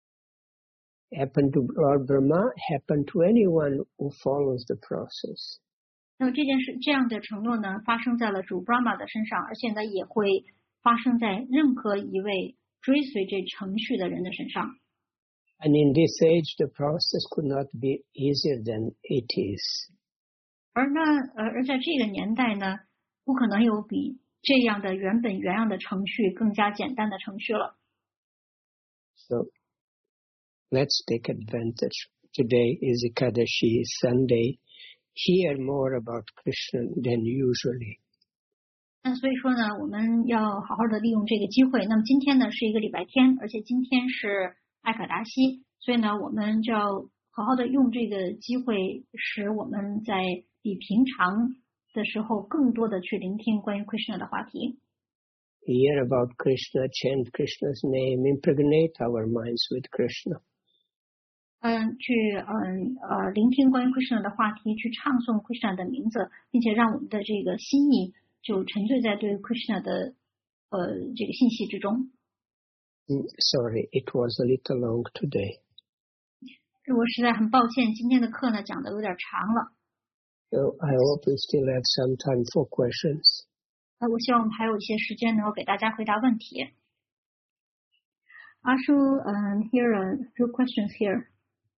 Happen to Lord Brahma, happen to anyone who follows the process. 那么这件事这样的承诺呢，发生在了主 Brahma 的身上，而且呢也会发生在任何一位追随这程序的人的身上。 And in this age, the process could not be easier than it is. 而呢，呃，而在这个年代呢，不可能有比这样的原本原样的程序更加简单的程序了。 So let's take advantage. Today is Ekadashi, Sunday. Hear more about Krishna than usually. 那所以说呢，我们要好好的利用这个机会。那么今天呢是一个礼拜天，而且今天是艾卡达西，所以呢我们就要好好的用这个机会，使我们在比平常的时候更多的去聆听关于 Krishna 的话题。 Hear about Krishna, chant Krishna's name, impregnate our minds with Krishna. 嗯，去嗯呃聆听关于 Krishna 的话题，去唱诵 Krishna 的名字，并且让我们的这个心意就沉醉在对 Krishna 的呃这个信息之中。 Sorry, it was a little long today. 我实在很抱歉，今天的课呢讲的有点长了。 So I hope we still have some time for questions. 呃，我希望我们还有一些时间能够给大家回答问题。Ashu, um, here are a few questions here.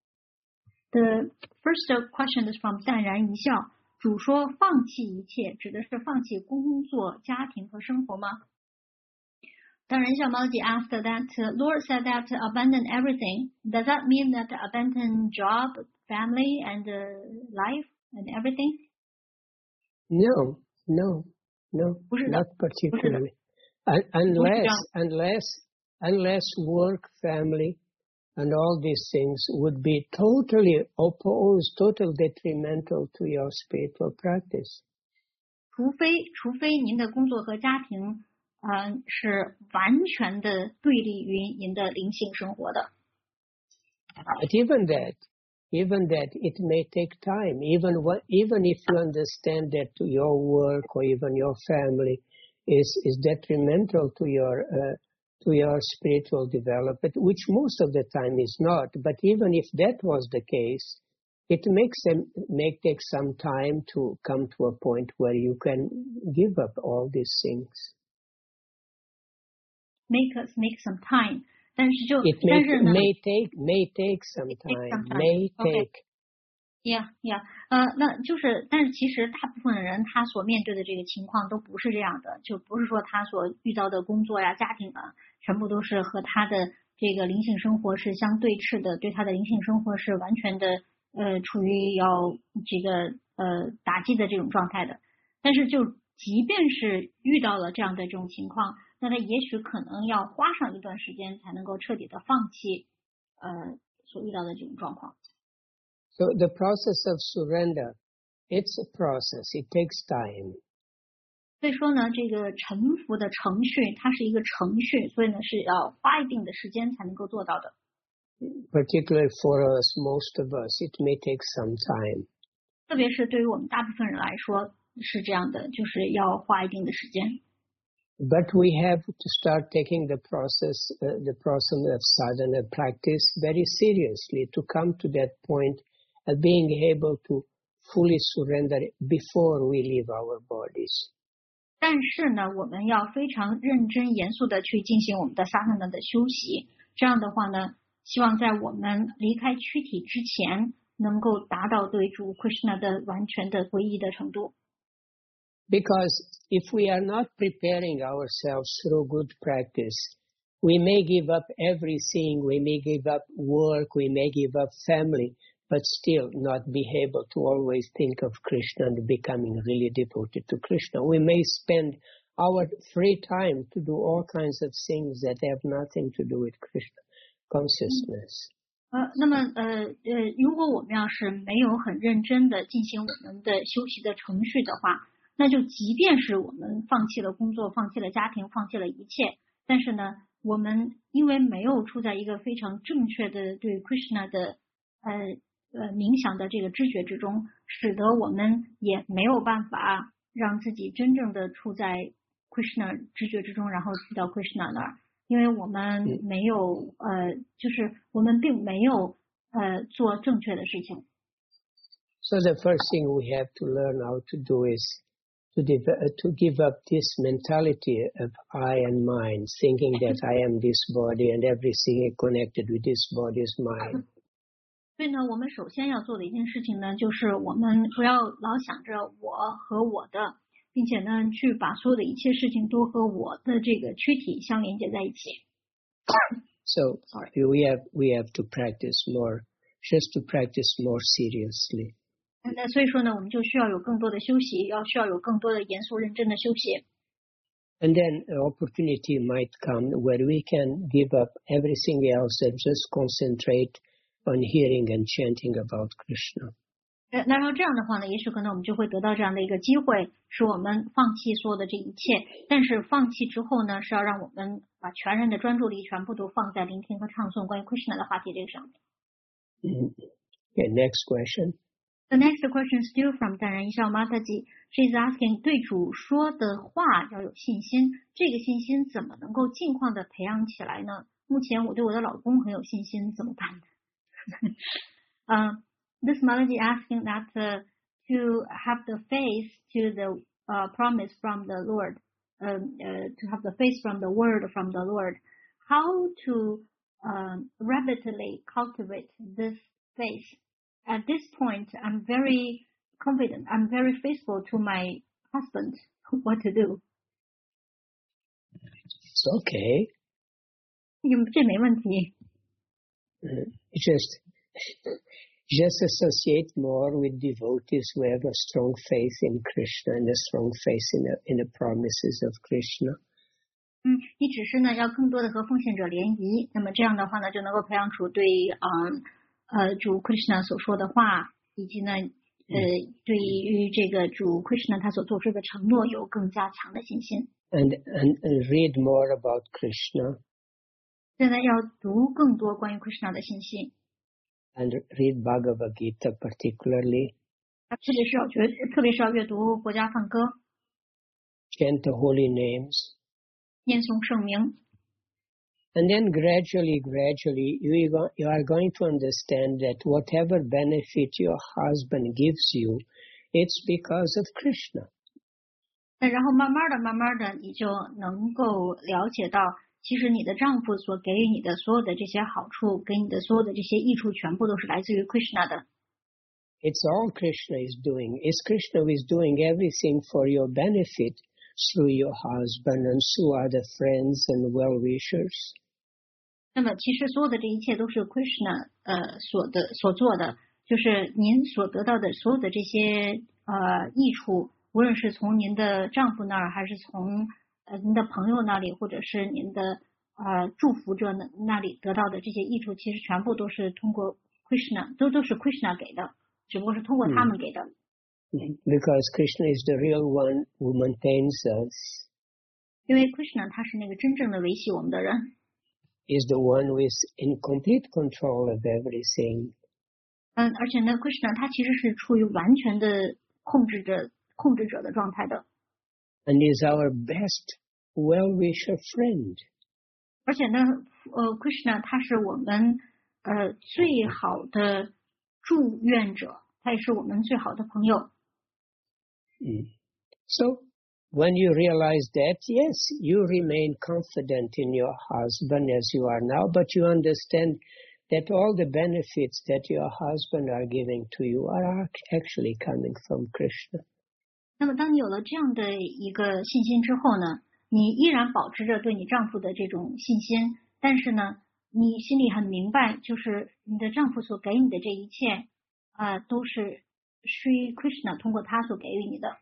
The first question is from 淡然一笑。主说放弃一切，指的是放弃工作、家庭和生活吗？淡然一笑 Mauji asked that Lord said that abandon everything. Does that mean that abandon job, family, and uh, life and everything? No, no, no, not particularly. Unless, unless, unless work, family, and all these things would be totally opposed, totally detrimental to your spiritual practice. 除非，除非您的工作和家庭，呃，是完全的对立于您的灵性生活的。 But even that, even that, it may take time. Even what, even if you understand that your work or even your family is is detrimental to your uh, to your spiritual development, which most of the time is not. But even if that was the case, it makes them may take some time to come to a point where you can give up all these things. Make us make some time. 但是就 it may, 但是呢 may take may take some take time. some time. May take. Okay. Yeah, yeah. 呃，那就是，但是其实大部分的人他所面对的这个情况都不是这样的，就不是说他所遇到的工作呀、家庭啊，全部都是和他的这个灵性生活是相对峙的，对他的灵性生活是完全的呃处于要这个呃打击的这种状态的。但是就即便是遇到了这样的这种情况，那他也许可能要花上一段时间才能够彻底的放弃呃所遇到的这种状况。 So the process of surrender, it's a process. It takes time. 所以说呢，这个臣服的程序，它是一个程序，所以呢是要花一定的时间才能够做到的。 Particularly for us, most of us, it may take some time. 特别是对于我们大部分人来说是这样的，就是要花一定的时间。 But we have to start taking the process, uh, the process of sadhana practice very seriously to come to that point of being able to fully surrender before we leave our bodies. 但是呢，我们要非常认真严肃的去进行我们的萨那的修习。这样的话呢，希望在我们离开躯体之前，能够达到对主 Krishna 的完全的皈依的程度。 Because if we are not preparing ourselves through good practice, we may give up everything, we may give up work, we may give up family, but still not be able to always think of Krishna and becoming really devoted to Krishna. We may spend our free time to do all kinds of things that have nothing to do with Krishna consciousness. 呃，那么呃呃，如果我们要是没有很认真的进行我们的修习的程序的话，那就即便是我们放弃了工作、放弃了家庭、放弃了一切，但是呢，我们因为没有处在一个非常正确的对 Krishna 的呃呃冥想的这个知觉之中，使得我们也没有办法让自己真正的处在 Krishna 知觉之中，然后去到 Krishna 那儿，因为我们没有呃，就是我们并没有呃做正确的事情。 So the first thing we have to learn how to do is to, de- to give up this mentality of I and mine, thinking that I am this body and everything connected with this body is mine. 所以呢，我们首先要做的一件事情呢，就是我们不要老想着我和我的，并且呢，去把所有的一切事情都和我的这个躯体相连接在一起。 So Sorry. we have we have to practice more, just to practice more seriously. 那所以说呢，我们就需要有更多的休息，要需要有更多的严肃认真的休息。 And then an opportunity might come where we can give up everything else and just concentrate on hearing and chanting about Krishna. 那那然后这样的话呢，也许可能我们就会得到这样的一个机会，使我们放弃所有的这一切。但是放弃之后呢，是要让我们把全人的专注力全部都放在聆听和唱诵关于 Krishna 的话题这个上面。 Mm. Okay, next question. The next question is still from 淡然一笑 Mataji. She is asking 对主说的话要有信心，这个信心怎么能够尽快的培养起来呢？目前我对我的老公很有信心，怎么办呢？嗯。This Malaji asking that uh, to have the faith to the uh, promise from the Lord, um, uh, to have the faith from the word from the Lord, how to um, rapidly cultivate this faith. At this point, I'm very confident, I'm very faithful to my husband. What to do? It's okay. 这没问题。 Uh, just Just associate more with devotees who have a strong faith in Krishna and a strong faith in the, in the promises of Krishna. 嗯，你只是呢要更多的和奉献者联谊，那么这样的话呢，就能够培养出对嗯呃主 Krishna 所说的话，以及呢呃对于这个主 Krishna 他所做出的承诺有更加强的信心。 And and, and read more about Krishna. 现在要读更多关于 Krishna 的信息。 And read Bhagavad Gita particularly. 特别是要觉，特别是要阅读国家梵歌。 Chant the holy names. 念诵圣名。 And then gradually, gradually, you you are going to understand that whatever benefit your husband gives you, it's because of Krishna. 那然后慢慢的、慢慢的，你就能够了解到。其实你的丈夫所给予你的所有的这些好处，给你的所有的这些益处，全部都是来自于 Krishna 的。 It's all Krishna is doing. It's Krishna who is doing everything for your benefit through your husband and through other friends and well-wishers. 那么其实所有的这一切都是 Krishna 呃所的所做的，就是您所得到的所有的这些呃益处，无论是从您的丈夫那儿，还是从呃，您的朋友那里，或者是您的呃祝福者那那里得到的这些益处，其实全部都是通过 Krishna， 都都是 Krishna 给的，只不过是通过他们给的。 Because Krishna is the real one who maintains us. 因为 Krishna 他是那个真正的维系我们的人。 Is the one who is in complete control of everything. 嗯，而且呢 ，Krishna 他其实是处于完全的控制者、控制者的状态的。 And is our best well-wisher friend. 而且呢，呃 ，Krishna 他是我们呃最好的祝愿者，他也是我们最好的朋友。 Mm. So, when you realize that, yes, you remain confident in your husband as you are now, but you understand that all the benefits that your husband are giving to you are actually coming from Krishna. 那么，当你有了这样的一个信心之后呢，你依然保持着对你丈夫的这种信心，但是呢，你心里很明白，就是你的丈夫所给你的这一切，啊、呃，都是 Sri Krishna 通过他所给予你的。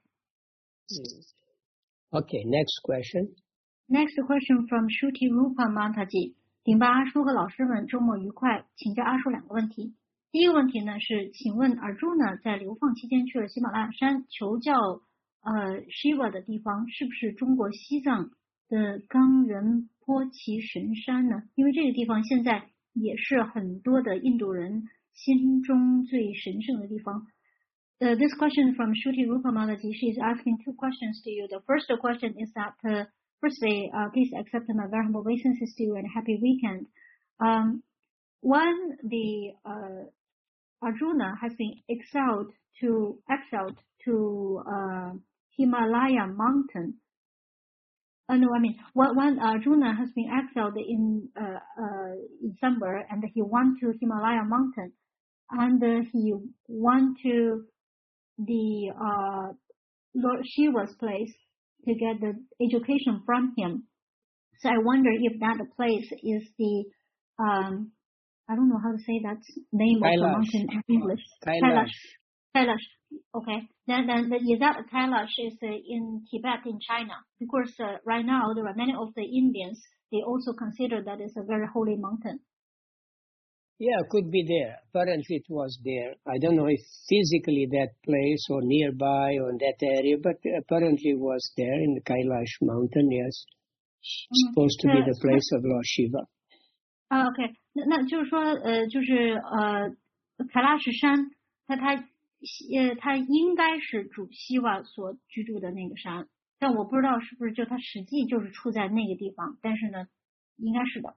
Okay, next question. Next question from Shruti Rupa Mataji. 顶巴阿叔和老师们周末愉快，请教阿叔两个问题。第一个问题呢是，请问尔朱呢在流放期间去了喜马拉雅山求教呃 Shiva 的地方，是不是中国西藏的冈仁波齐神山呢？因为这个地方现在也是很多的印度人心中最神圣的地方。Uh, this question from Shruti Rupa Mataji, she is asking two questions to you. The first question is that, uh, firstly, uh, please accept my very humble obeisances to you and happy weekend. Um, when the uh, Arjuna has been exiled to exiled to uh, Himalaya mountain. Uh, no, I mean when, when Arjuna has been exiled in uh, uh, in somewhere and he went to Himalaya mountain and uh, he went to the uh, Lord Shiva's place to get the education from him. So I wonder if that place is the um, I don't know how to say that name Kailash. of the mountain in English. Kailash. Kailash. Okay. Then, then the, is that Kailash is uh, in Tibet in China? Because uh, right now there are many of the Indians, they also consider that it's a very holy mountain. Yeah, could be there. Apparently it was there. I don't know if physically that place or nearby or in that area, but apparently it was there in the Kailash mountain, yes. It's supposed to be the place of Lord Shiva. 啊 ，OK， 那那就是说，呃，就是呃，凯拉什山，它它呃，它应该是主希瓦所居住的那个山，但我不知道是不是就它实际就是处在那个地方，但是呢，应该是的。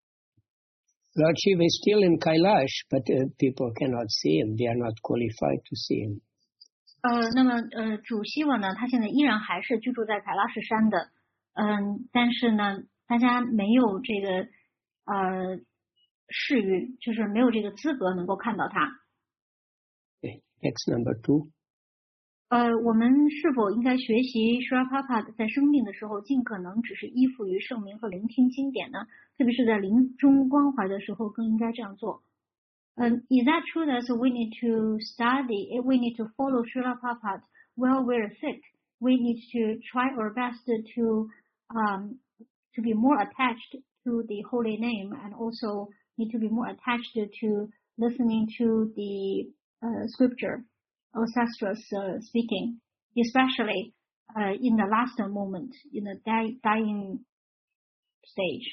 Lord Shiva is still in Kailash, but uh, people cannot see him. They are not qualified to see him. 呃，那么呃，主希瓦呢，他现在依然还是居住在凯拉什山的，嗯，但是呢，大家没有这个。呃，视域就是没有这个资格能够看到它。 Okay, next number two. 呃，我们是否应该学习 Srila Prabhupada 在生病的时候，尽可能只是依附于圣名和聆听经典呢？特别是在临终关怀的时候，更应该这样做。嗯、um, ，Is that true that we need to study? We need to follow Srila Prabhupada while we're sick. We need to try our best to um to be more attached to the holy name, and also need to be more attached to listening to the uh, scripture or sastras uh, speaking, especially uh, in the last moment, in the die, dying stage.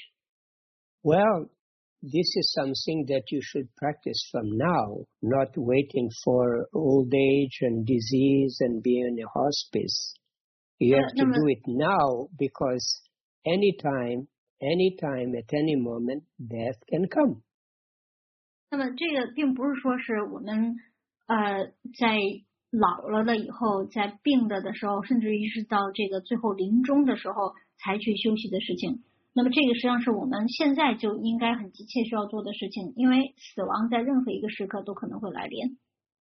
Well, this is something that you should practice from now, not waiting for old age and disease and being in a hospice. You have to do it now, because anytime Anytime, at any moment, death can come. 那么这个并不是说是我们呃在老了了以后，在病了的时候，甚至于是到这个最后临终的时候才去休息的事情。那么这个实际上是我们现在就应该很急切需要做的事情，因为死亡在任何一个时刻都可能会来临。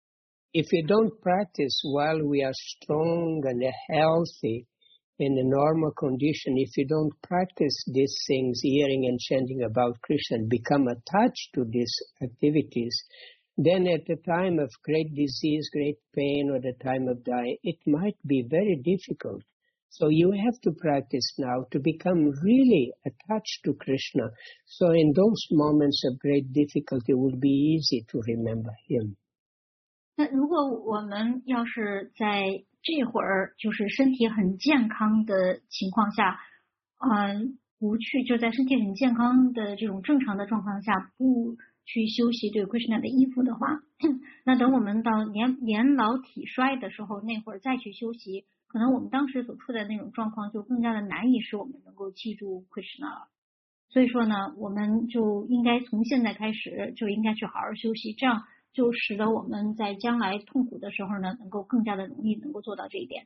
If we don't practice while we are strong and healthy, in a normal condition, if you don't practice these things, hearing and chanting about Krishna, and become attached to these activities, then at the time of great disease, great pain, or the time of dying, it might be very difficult. So you have to practice now to become really attached to Krishna. So in those moments of great difficulty, it will be easy to remember him. 那如果我们要是在这会儿就是身体很健康的情况下，嗯、呃，不去就在身体很健康的这种正常的状况下，不去修习对 Krishna 的依附的话，那等我们到年年老体衰的时候，那会儿再去修习，可能我们当时所处的那种状况就更加的难以使我们能够记住 Krishna 了。所以说呢，我们就应该从现在开始就应该去好好休息，这样就使得我们在将来痛苦的时候呢，能够更加的容易能够做到这一点。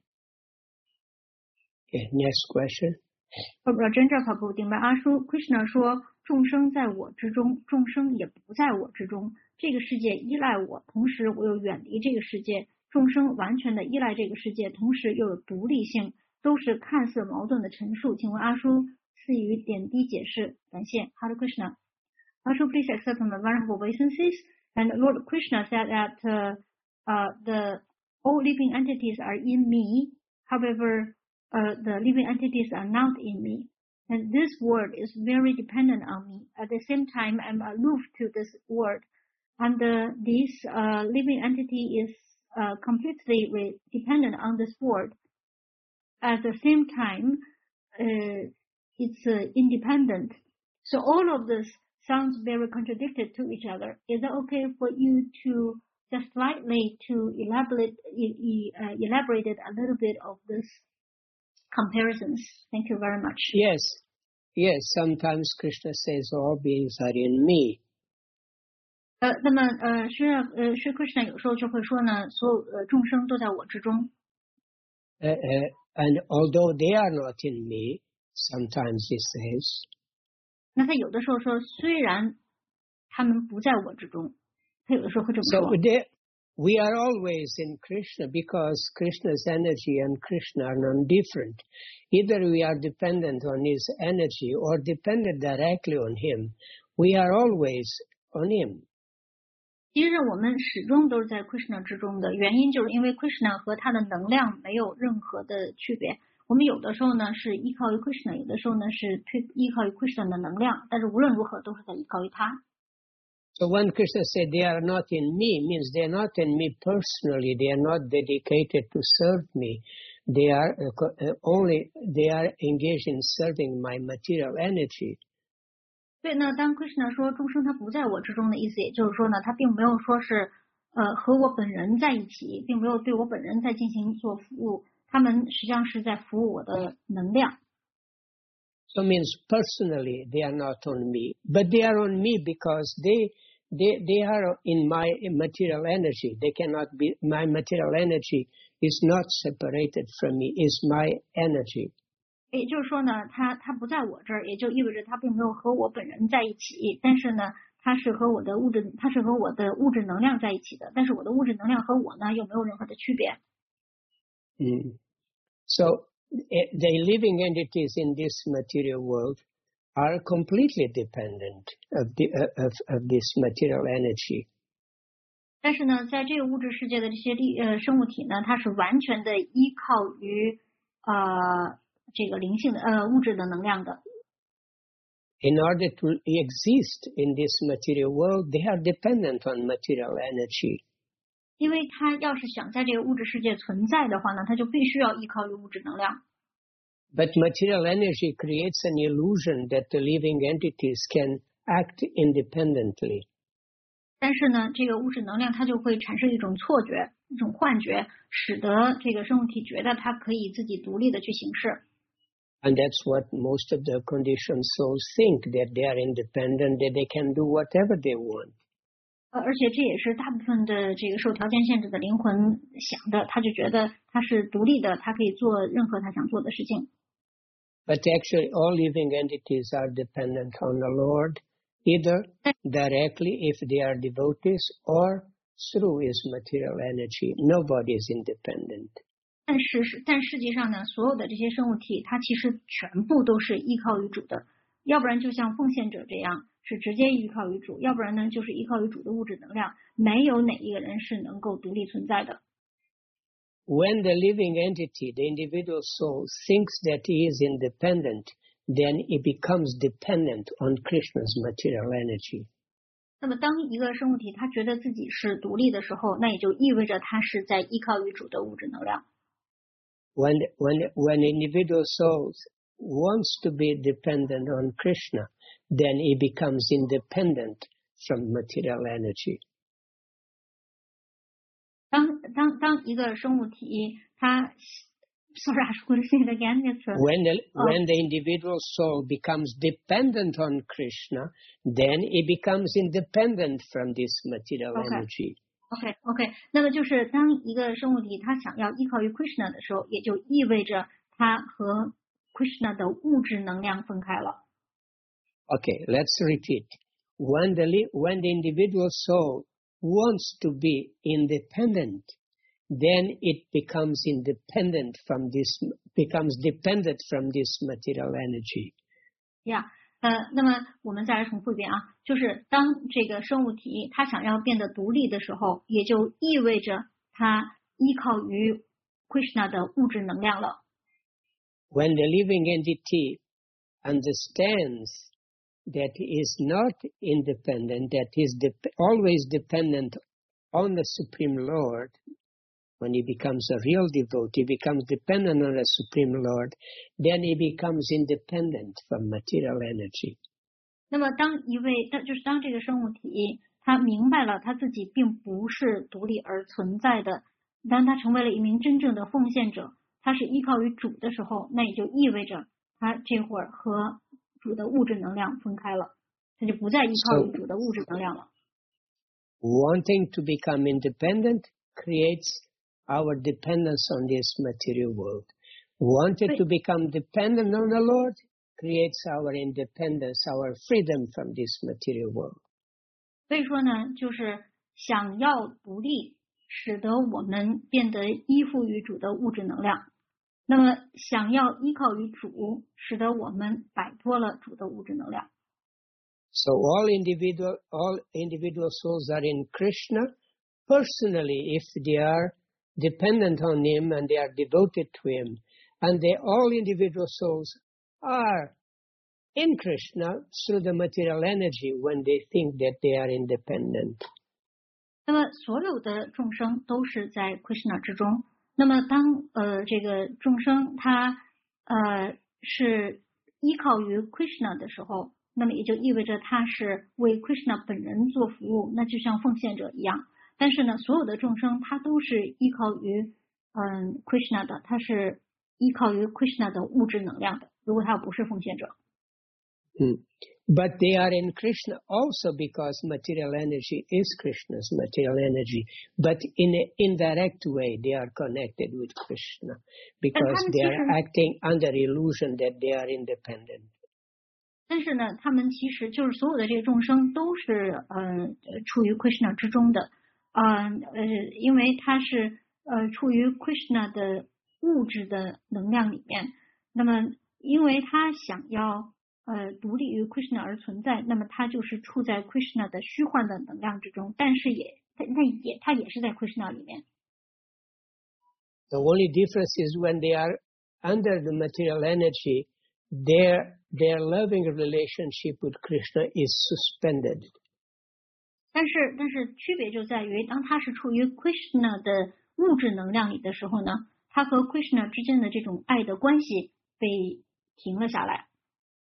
Okay, next question. 真正跑步顶白阿叔 Krishna 说：“众生在我之中，众生也不在我之中。这个世界依赖我，同时我又远离这个世界。众生完全的依赖这个世界，同时又有独立性，都是看似矛盾的陈述。请问阿叔赐予点滴解释，感谢。Hare Krishna. 阿叔 please accept my venerable obeisances. And Lord Krishna said that uh, uh, the all living entities are in me. However, uh, the living entities are not in me. And this world is very dependent on me. At the same time, I'm aloof to this world. And uh, this uh, living entity is uh, completely dependent on this world. At the same time, uh, it's uh, independent. So all of this sounds very contradicted to each other. Is it okay for you to just slightly to elaborate uh, elaborated a little bit of this comparisons? Thank you very much. Yes, yes. Sometimes Krishna says all beings are in me. 呃，那么呃，是呃，是 Krishna 有时候就会说呢，所有呃众生都在我之中。 Uh, uh, and although they are not in me, sometimes he says. 那他有的时候说，虽然他们不在我之中，他有的时候会这么说。 So they, we are always in Krishna because Krishna's energy and Krishna are non-different. Either we are dependent on his energy or dependent directly on him. we are always on him. 其实我们始终都是在 Krishna 之中的，原因就是因为 Krishna 和他的能量没有任何的区别。我们有的时候呢是依靠于 Krishna， 有的时候呢是推依靠于 Krishna 的能量，但是无论如何都是在依靠于他。 So when Krishna said they are not in me, means they are not in me personally, they are not dedicated to serve me. They are uh, only, they are engaged in serving my material energy. 对，那当 Krishna 说众生他不在我之中的意思，也就是说呢，他并没有说是呃和我本人在一起，并没有对我本人在进行做服务，他们实际上是在服务我的能量。 So means personally they are not on me, but they are on me because they they they are in my material energy. They cannot be, my material energy is not separated from me, is my energy. 也就是说呢，他他不在我这儿，也就意味着他并没有和我本人在一起，但是呢，他是和我的物质，他是和我的物质能量在一起的，但是我的物质能量和我呢又没有任何的区别。 Mm. So the living entities in this material world are completely dependent of the of of this material energy. 但是呢，在这个物质世界的这些力呃生物体呢，它是完全的依靠于呃这个灵性的呃物质的能量的。 In order to exist in this material world, they are dependent on material energy. 因为它要是想在这个物质世界存在的话呢，它就必须要依靠于物质能量。 But material energy creates an illusion that the living entities can act independently. 但是呢，这个物质能量它就会产生一种错觉，一种幻觉，使得这个生物体觉得它可以自己独立的去行事。 And that's what most of the conditioned souls think, that they are independent, that they can do whatever they want. 呃，而且这也是大部分的这个受条件限制的灵魂想的，他就觉得他是独立的，他可以做任何他想做的事情。 But actually, all living entities are dependent on the Lord, either directly if they are devotees or through His material energy. Nobody is independent. 但是是，但实际上呢，所有的这些生物体，它其实全部都是依靠于主的，要不然就像奉献者这样，是直接依靠于主，要不然呢，就是依靠于主的物质能量。没有哪一个人是能够独立存在的。 When the living entity, the individual soul, thinks that he is independent, then he becomes dependent on Krishna's material energy. 那么，当一个生物体他觉得自己是独立的时候，那也就意味着他是在依靠于主的物质能量。 When when when individual soul wants to be dependent on Krishna, then he becomes independent from material energy. 当当当一个生物体，它 sorry, I should say it again. It's a, when the uh, when the individual soul becomes dependent on Krishna, then he becomes independent from this material Okay. energy. OK OK， 那么就是当一个生物体它想要依靠于 Krishna 的时候，也就意味着它和 Krishna 的物质能量分开了。 Okay, let's repeat. When the when the individual soul wants to be independent, then it becomes independent from this, becomes dependent from this material energy. Yeah. 呃，那么我们再来重复一遍啊，就是当这个生物体它想要变得独立的时候，也就意味着它依靠于 Krishna 的物质能量了。 When the living entity understands that he is not independent, that he is de- always dependent on the Supreme Lord, when he becomes a real devotee, becomes dependent on the Supreme Lord, then he becomes independent from material energy. 那么当一位，当就是当这个生物体他明白了他自己并不是独立而存在的，当他成为了一名真正的奉献者，他是依靠于主的时候，那也就意味着他这会儿和主的物质能量分开了，他就不再依靠于主的物质能量了。 So, wanting to become independent creates our dependence on this material world. Wanted to become dependent on the Lord creates our independence, our freedom from this material world. 所以说呢，就是想要独立，使得我们变得依附于主的物质能量；那么想要依靠于主，使得我们摆脱了主的物质能量。 So all individual, all individual souls are in Krishna personally if they are dependent on him and they are devoted to him. And they, all individual souls are in Krishna through the material energy when they think that they are independent. 那么所有的众生都是在 Krishna 之中。那么当呃这个众生他呃是依靠于 Krishna 的时候，那么也就意味着他是为 Krishna 本人做服务，那就像奉献者一样。但是呢，所有的众生他都是依靠于嗯 Krishna 的，他是依靠于 Krishna 的物质能量的。如果他不是奉献者。 Mm. But they are in Krishna also because material energy is Krishna's material energy. But in an indirect way, they are connected with Krishna because they are acting under illusion that they are independent. 但是呢，他们其实就是所有的这个众生都是呃处于 Krishna 之中的，呃呃，因为他是呃处于 Krishna 的物质的能量里面。那么，因为他想要呃，独立于 Krishna 而存在，那么他就是处在 Krishna 的虚幻的能量之中，但是也，那也，他也是在 Krishna 里面。 The only difference is when they are under the material energy, their their loving relationship with Krishna is suspended. 但是，但是区别就在于，当他是处于 Krishna 的物质能量里的时候呢，他和 Krishna 之间的这种爱的关系被停了下来。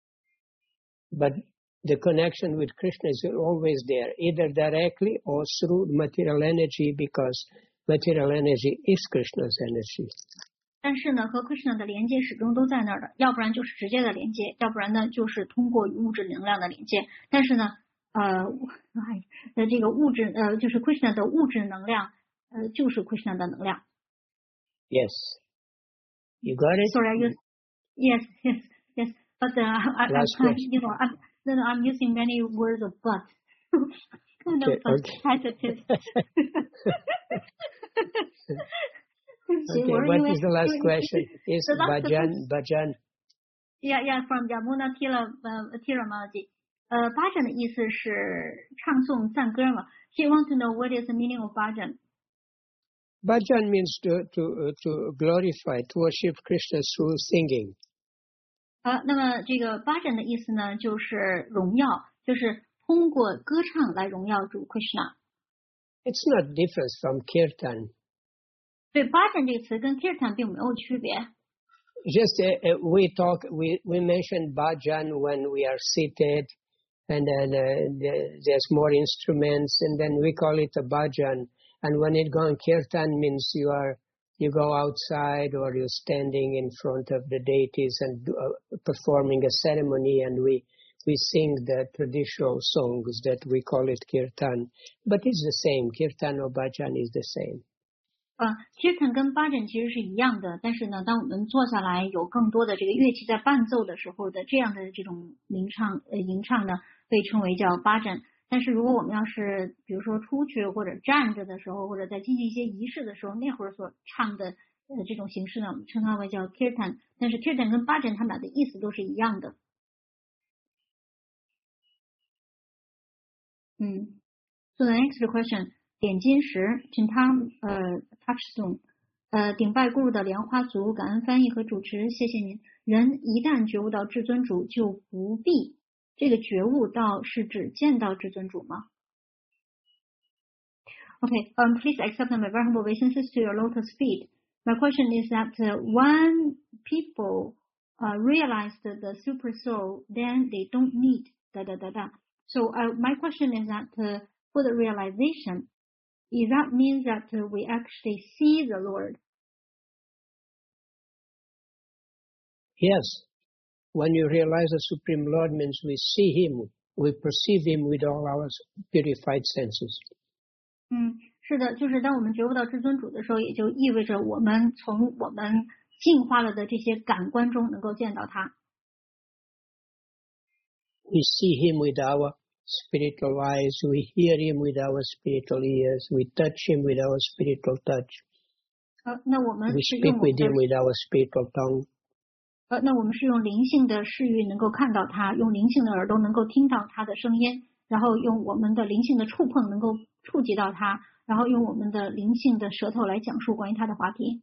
But the connection with Krishna is always there, either directly or through material energy, because material energy is Krishna's energy. 但是呢，和 Krishna 的连接始终都在那儿的，要不然就是直接的连接，要不然呢就是通过物质能量的连接。但是呢，呃，呃，这个物质呃，就是 Krishna 的物质能量，呃，就是 Krishna 的能量。 Yes, you got it. Sorry, I use yes, yes, yes. But uh, I, Last I, you know, I'm, no, no, I'm using many words of but. kind of okay, repetitive. Okay, what is the last question? Is so Bhajan, Bhajan? Yeah, yeah, from Yamuna Tila, uh, Tiramaji. Uh, Bhajan 的意思是唱诵赞歌嘛。She wants to know what is the meaning of Bhajan. Bhajan means to to uh, to glorify, to worship Krishna through singing. 呃，那么这个巴展的意思呢，就是荣耀，就是通过歌唱来荣耀主 Krishna。 It's not different from kirtan. 对，巴展这个词跟 kirtan 并没有区别。 Just uh, uh, we talk, we we mention bhajan when we are seated, and then uh, there's more instruments, and then we call it a bhajan. And when it goes kirtan means you are. You go outside or you're standing in front of the deities and uh, performing a ceremony, and we we sing the traditional songs that we call it kirtan. But it's the same. Kirtan or bhajan is the same. 呃 ，kirtan 跟巴展其实是一样的，但是呢，当我们坐下来有更多的这个乐器在伴奏的时候的这样的这种吟唱呃吟唱呢，被称为叫巴展。但是如果我们要是比如说出去或者站着的时候，或者在进行一些仪式的时候，那会儿所唱的呃这种形式呢，我们称它为叫 kirtan。但是 kirtan 跟巴展它们俩的意思都是一样的。嗯 ，So the next question， 点金石 ，Chintam 呃 touchstone， 呃顶拜故的莲花族，感恩翻译和主持，谢谢您。人一旦觉悟到至尊主，就不必。这个觉悟到是指见到至尊主吗 ？Okay, um, please accept my very humble obeisances to your lotus feet. My question is that uh, when people uh, realize the, the super soul, then they don't need da da da da. So uh, my question is that uh, for the realization, is that means that uh, we actually see the Lord? Yes. When you realize the Supreme Lord means we see Him, we perceive Him with all our purified senses. 嗯，是的，就是当我们觉悟到至尊主的时候，也就意味着我们从我们净化了的这些感官中能够见到他。 We see Him with our spiritual eyes, we hear Him with our spiritual ears, we touch Him with our spiritual touch. 呃，那我们 We 是 speak 用我们 with 的 Him with our spiritual tongue. 呃，那我们是用灵性的视域能够看到他，用灵性的耳朵能够听到他的声音，然后用我们的灵性的触碰能够触及到他，然后用我们的灵性的舌头来讲述关于他的话题。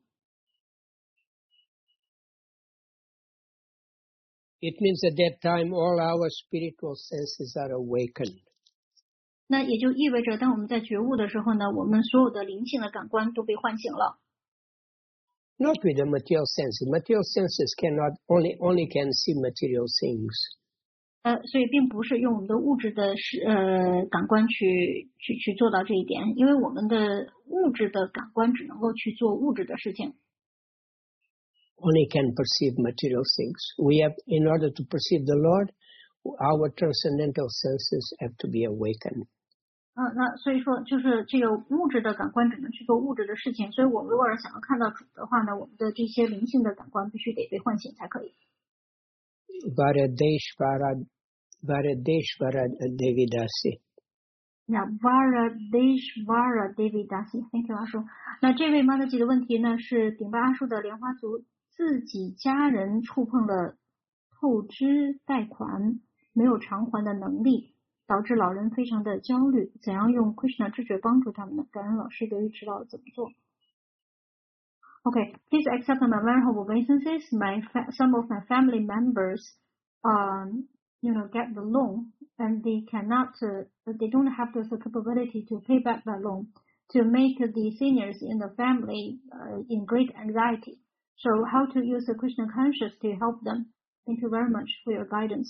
It means at that time all our spiritual senses are awakened. 那也就意味着，当我们在觉悟的时候呢，我们所有的灵性的感官都被唤醒了。 Not with the material senses. Material senses cannot only only can see material things. 呃，所以并不是用我们的物质的视呃感官去去去做到这一点，因为我们的物质的感官只能够去做物质的事情。 Only can perceive material things. We have, in order to perceive the Lord, our transcendental senses have to be awakened. 嗯，那所以说就是这个物质的感官只能去做物质的事情，所以我们如果是想要看到主的话呢，我们的这些灵性的感官必须得被唤醒才可以。 Varadeshvara, Varadeshvara Devidasi. 那 Varadeshvara Devidasi，thank you 阿叔。那这位玛德吉的问题呢，是顶拜阿叔的莲花族自己家人触碰了透支贷款，没有偿还的能力。导致老人非常的焦虑，怎样用 Krishna 知觉帮助他们呢？感恩老师给予指导怎么做。Okay, please accept my very humble obeisances. My fa- some of my family members, um, you know, get the loan and they cannot, uh, they don't have the capability to pay back the loan to make the seniors in the family uh, in great anxiety. So, how to use the Krishna conscious to help them? Thank you very much for your guidance.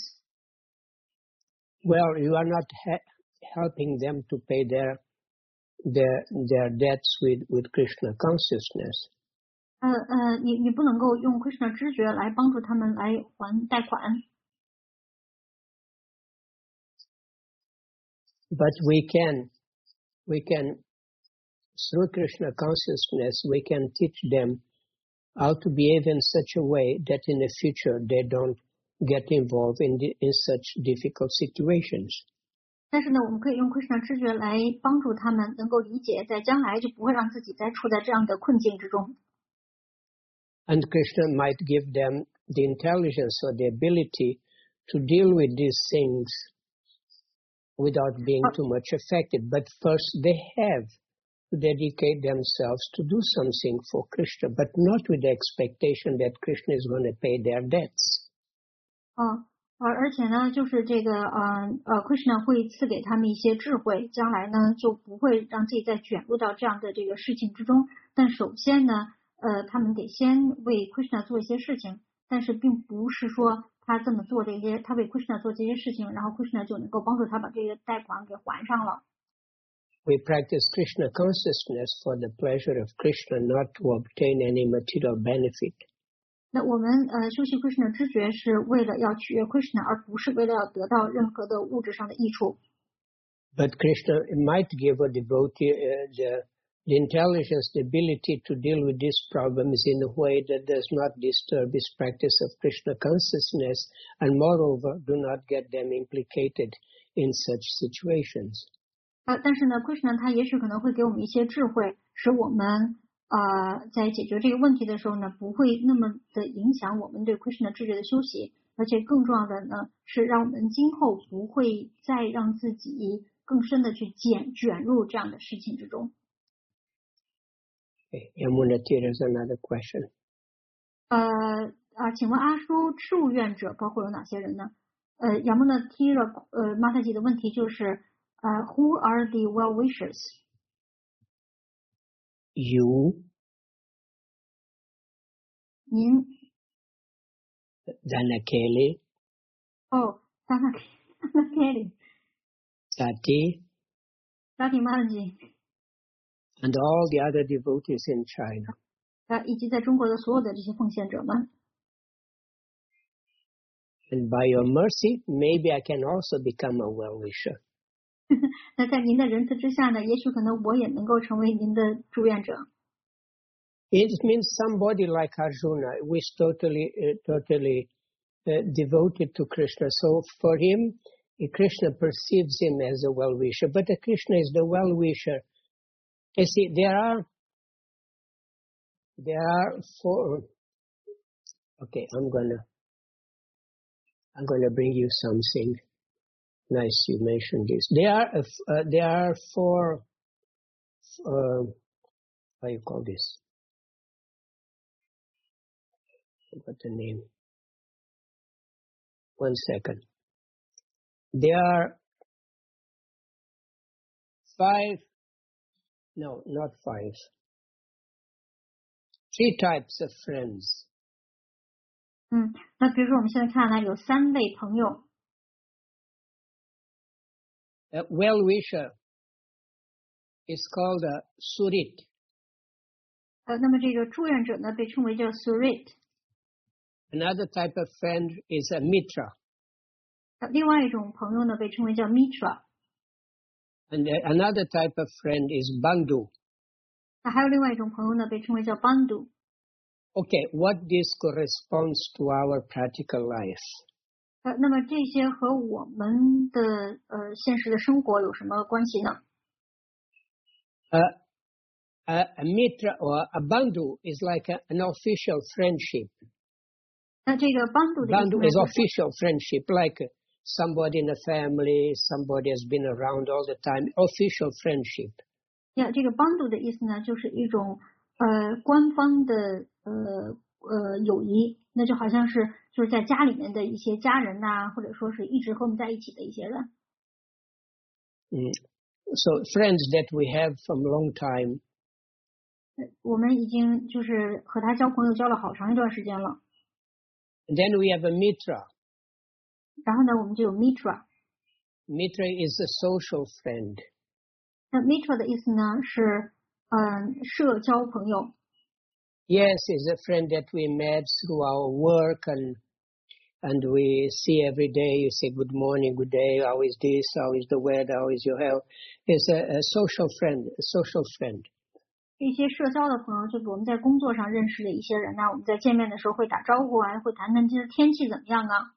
Well, you are not ha- helping them to pay their their their debts with, with Krishna consciousness. 呃呃，你你不能够用 Krishna 知觉来帮助他们来还贷款。 But we can, we can, through Krishna consciousness, we can teach them how to behave in such a way that in the future they don't get involved in the, in such difficult situations. 但是呢，我们可以用 Krishna 知觉来帮助他们能够理解，在将来就不会让自己再处在这样的困境之中。 And Krishna might give them the intelligence or the ability to deal with these things without being too much affected. But first they have to dedicate themselves to do something for Krishna, but not with the expectation that Krishna is going to pay their debts. 哦，而而且呢，就是这个呃呃 ，Krishna 会赐给他们一些智慧，将来呢就不会让自己再卷入到这样的这个事情之中。但首先呢，呃，他们得先为 Krishna 做一些事情，但是并不是说他这么做这些，他为 Krishna 做这些事情，然后 Krishna 就能够帮助他把这个贷款给还上了。 We practice Krishna consciousness for the pleasure of Krishna, not to obtain any material benefit. 那我们呃修习 Krishna 知觉是为了要取悦 Krishna， 而不是为了要得到任何的物质上的益处。 But Krishna might give a devotee uh, the, the intelligence, the ability to deal with these problems in a way that does not disturb his practice of Krishna consciousness, and moreover, do not get them implicated in such situations. 啊，但是呢 ，Krishna 他也许可能会给我们一些智慧，使我们呃在解决这个问题的时候呢，不会那么的影响我们对 Krishna 知觉的修习，而且更重要的呢，是让我们今后不会再让自己更深的去卷卷入这样的事情之中。 Okay. Yamuna, there's another question. 呃啊，请问阿叔，祝愿者包括有哪些人呢？呃，Yamuna 提了呃马太吉的问题就是。Uh, who are the well wishers? You. 您。 Dana Kelly. Oh, Dana Kelly. Sati. Sati Maharaj. And all the other devotees in China. 啊，以及在中国的所有的这些奉献者们。 And by your mercy, maybe I can also become a well wisher. 那在您的仁慈之下呢，也许可能我也能够成为您的祝愿者。 It means somebody like Arjuna who is totally, uh, totally uh, devoted to Krishna. So for him, Krishna perceives him as a well-wisher. But Krishna is the well-wisher. You see, there are there are four Okay, I'm gonna I'm gonna bring you something nice. You mentioned this. There are uh, there are four. Uh, how you call this? What's the name? One second. There are five. No, not five. Three types of friends. 嗯，那比如说我们现在看呢，有三类朋友。 A well-wisher is called a surit. 呃，那么这个祝愿者呢，被称为叫 surit。 Another type of friend is a mitra. 呃，另外一种朋友呢，被称为叫 mitra。 And another type of friend is bandhu. 那还有另外一种朋友呢，被称为叫 bandhu。 Okay, what this corresponds to our practical life? 呃，那么这些和我们的呃现实的生活有什么关系呢？ Uh, a, a mitra or a bandhu is like a, an official friendship. 那这个 bandhu 的意思 Bandhu 呢， is 就是 official friendship, like somebody in a family, somebody has been around all the time, official friendship. 呀，这个 bandhu 的意思呢，就是一种呃官方的呃呃友谊，那就好像是就是在家里面的一些家人呐、或者说是一直和我们在一起的一些人。 Mm. So friends that we have from a long time. 呃我们已经就是和他交朋友交了好长一段时间了。 And then we have a mitra. 然后呢，我们就有 mitra。 Mitra is a social friend. 那 mitra 的意思呢是嗯社交朋友。 Yes, is a friend that we met through our work and and we see every day. You say good morning, good day, how is this, how is the weather, how is your health. It's a, a social friend, a social friend. 一些社交的朋友，就是我们在工作上认识的一些人呢，我们在见面的时候会打招呼啊，会谈谈今天天气怎么样啊。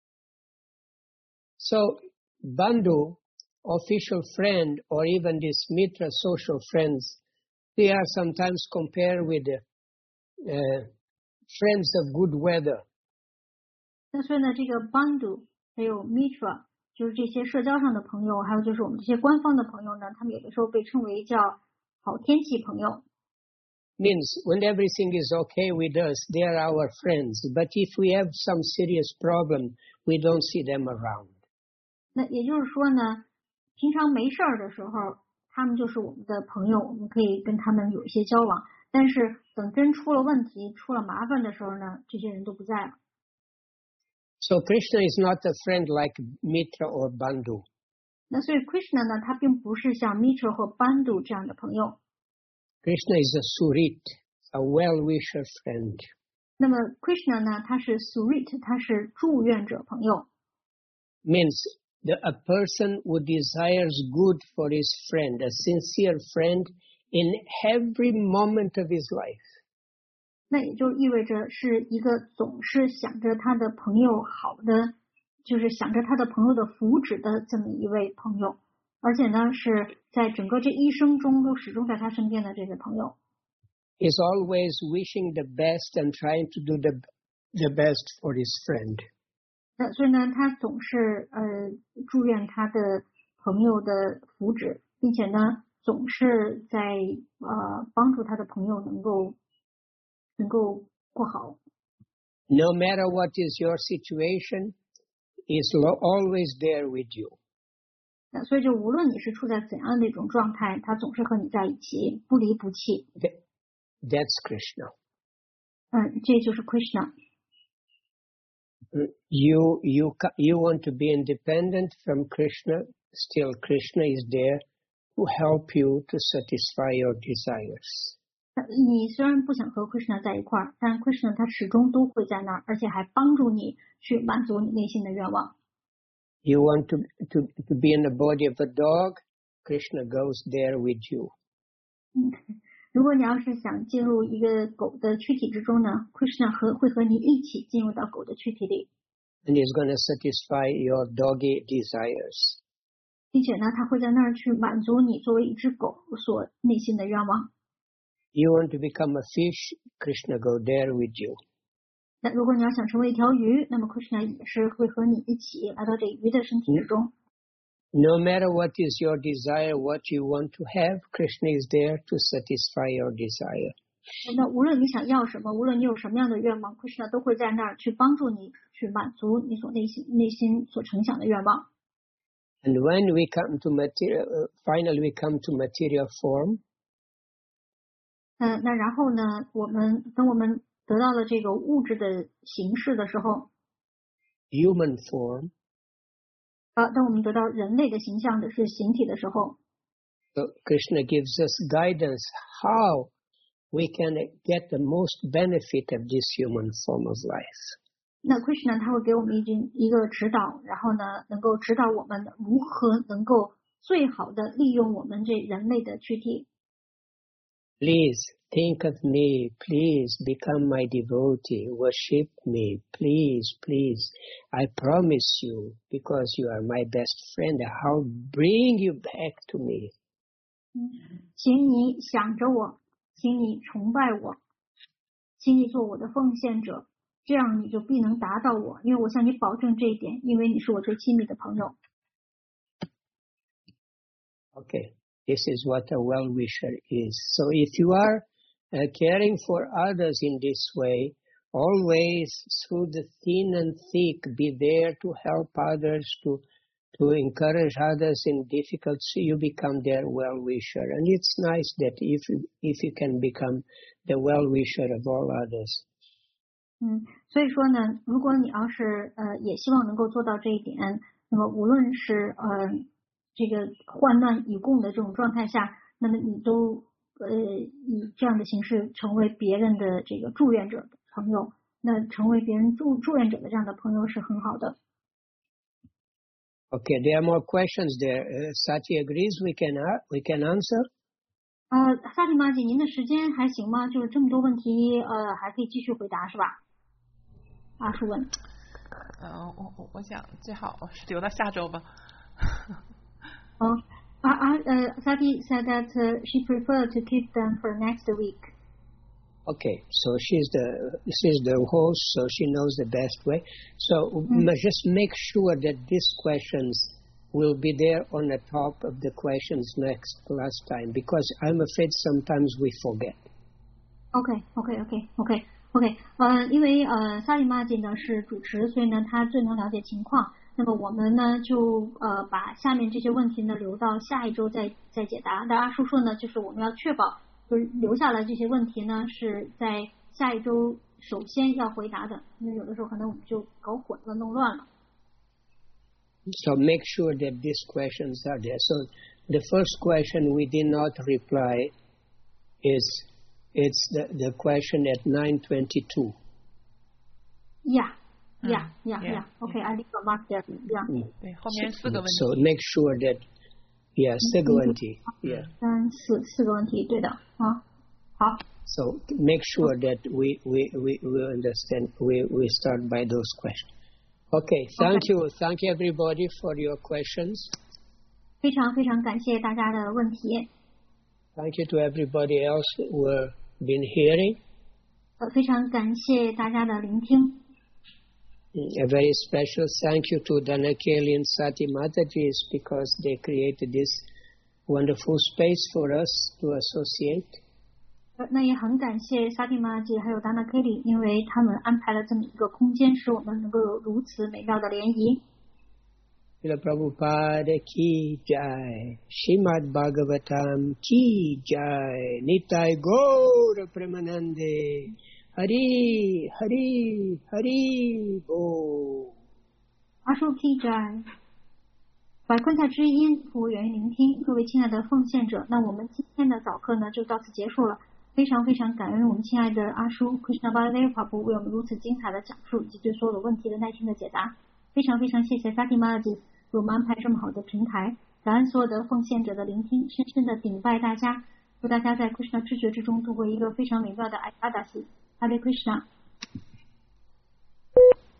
So bandhu, official friend, or even this mitra, social friends, they are sometimes compared with uh, friends of good weather. 那所以呢，这个 bandhu 还有 mitra， 就是这些社交上的朋友，还有就是我们这些官方的朋友呢，他们有的时候被称为叫好天气朋友。 Means when everything is okay with us, they are our friends. But if we have some serious problem, we don't see them around. 那也就是说呢，平常没事儿的时候，他们就是我们的朋友，我们可以跟他们有一些交往。但是等真出了问题、出了麻烦的时候呢，这些人都不在了。 So Krishna is not a friend like Mitra or Bandhu. 那所以 Krishna 呢，他并不是像 Mitra 或 Bandhu 这样的朋友。 Krishna is a Surit, a well-wisher friend. 那么 Krishna 呢，他是 Surit， 他是祝愿者朋友。 Means the, a person who desires good for his friend, a sincere friend in every moment of his life. 那也就意味着是一个总是想着他的朋友好的，就是想着他的朋友的福祉的这么一位朋友，而且呢是在整个这一生中都始终在他身边的这位朋友。 Is always wishing the best and trying to do the, the best for his friend. 那所以呢，他总是呃祝愿他的朋友的福祉，并且呢总是在呃帮助他的朋友能够能够过好。 No matter what is your situation, is lo- always there with you. 那所以就无论你是处在怎样的一种状态，他总是和你在一起，不离不弃。 Th- That's Krishna. 嗯，这就是 Krishna。 You, you, ca- you want to be independent from Krishna, still Krishna is there to help you to satisfy your desires. 呃你虽然不想和 Krishna 在一块儿，但 Krishna 他始终都会在那儿，而且还帮助你去满足你内心的愿望。 You want to, to, to be in the body of a dog, Krishna goes there with you. 嗯，如果你要是想进入一个狗的躯体之中呢 ，Krishna 和会和你一起进入到狗的躯体里， And he's going to satisfy your doggy desires. 并且呢，他会在那儿去满足你作为一只狗所内心的愿望。 You want to become a fish, Krishna go there with you. 那如果你要想成为一条鱼，那么 Krishna 也是会和你一起来到这鱼的身体之中。 No matter what is your desire, what you want to have, Krishna is there to satisfy your desire. 那无论你想要什么，无论你有什么样的愿望 ，Krishna 都会在那儿去帮助你，去满足你所内心内心所成想的愿望。 And when we come to material, uh, finally we come to material form. 嗯、呃，那然后呢，我们等我们得到了这个物质的形式的时候 ，human form. 啊，当我们得到人类的形象的是形体的时候 ，so Krishna gives us guidance how we can get the most benefit of this human form of life. 那 Krishna 他会给我们一句一个指导，然后呢，能够指导我们如何能够最好的利用我们这人类的躯体。 Please think of me. Please become my devotee. Worship me. Please, please. I promise you, because you are my best friend, I'll bring you back to me. 嗯，请你想着我，请你崇拜我，请你做我的奉献者，这样你就必能达到我，因为我向你保证这一点，因为你是我最亲密的朋友。 Okay. This is what a well-wisher is. So if you are uh, caring for others in this way, always through the thin and thick, be there to help others, to to encourage others in difficulty, you become their well-wisher. And it's nice that if you, if you can become the well-wisher of all others. 嗯，所以说呢，如果你要是呃也希望能够做到这一点，那么无论是呃这个患难与共的这种状态下，那么你都呃以这样的形式成为别人的这个祝愿者的朋友，那成为别人祝祝愿者的这样的朋友是很好的。 Okay, there are more questions there. Uh, Sati agrees we can uh, we can answer. 呃，萨提玛姐，您的时间还行吗？就是这么多问题，呃，还可以继续回答是吧？阿叔问。 嗯、呃，我我我想最好是留到下周吧。 Oh, uh, uh, Sati said that uh, she preferred to keep them for next week. Okay, so she's the she's the host, so she knows the best way. So mm-hmm. just make sure that these questions will be there on the top of the questions next last time, because I'm afraid sometimes we forget. Okay, okay, okay, okay, okay. 呃，因为呃，萨利玛姐呢是主持，所以呢她最能了解情况。那么我们呢就呃把下面这些问题呢留到下一周再再解答。但阿叔说呢，就是我们要确保就是留下来这些问题呢是在下一周首先要回答的，因为有的时候可能我们就搞混了，弄乱了。 So make sure that these questions are there. So the first question we did not reply is it's the the question at nine twenty-two. Yeah. Yeah, yeah, yeah. Okay, I leave a mark there. Yeah. 对，后面四个问题。 So make sure that, yeah, 四个问题 yeah. 三四四个问题，对的啊。好。 So make sure that we we we we understand. We we start by those questions. Okay, thank Okay. you, thank you everybody for your questions. 非常非常感谢大家的问题。 Thank you to everybody else who have been hearing. 呃，非常感谢大家的聆听。 A very special thank you to Dhanakeli and Sati Mataji because they created this wonderful space for us to associate. 那也很感谢萨蒂玛姐还有达纳 Kelly， 因为他们安排了这么一个空间，使我们能够有如此美妙的联谊。 Srila Prabhupada ki jai, Srimad Bhagavatam ki jai, Nitai Gaura Premanande, Hari Hari Hari Bo。 阿叔 ki jai， 百昆塔之音，服务员聆听，各位亲爱的奉献者，那我们今天的早课呢就到此结束了。非常非常感恩我们亲爱的阿叔 Krishna Baladev Prabhu 为我们如此精彩的讲述，以及对所有的问题的耐心的解答。非常非常谢谢 Sati Mataji 为我们安排这么好的平台，感恩所有的奉献者的聆听，深深的顶拜大家，祝大家在 Krishna 知觉之中度过一个非常美妙的 Ekadasi。Hare Krishna。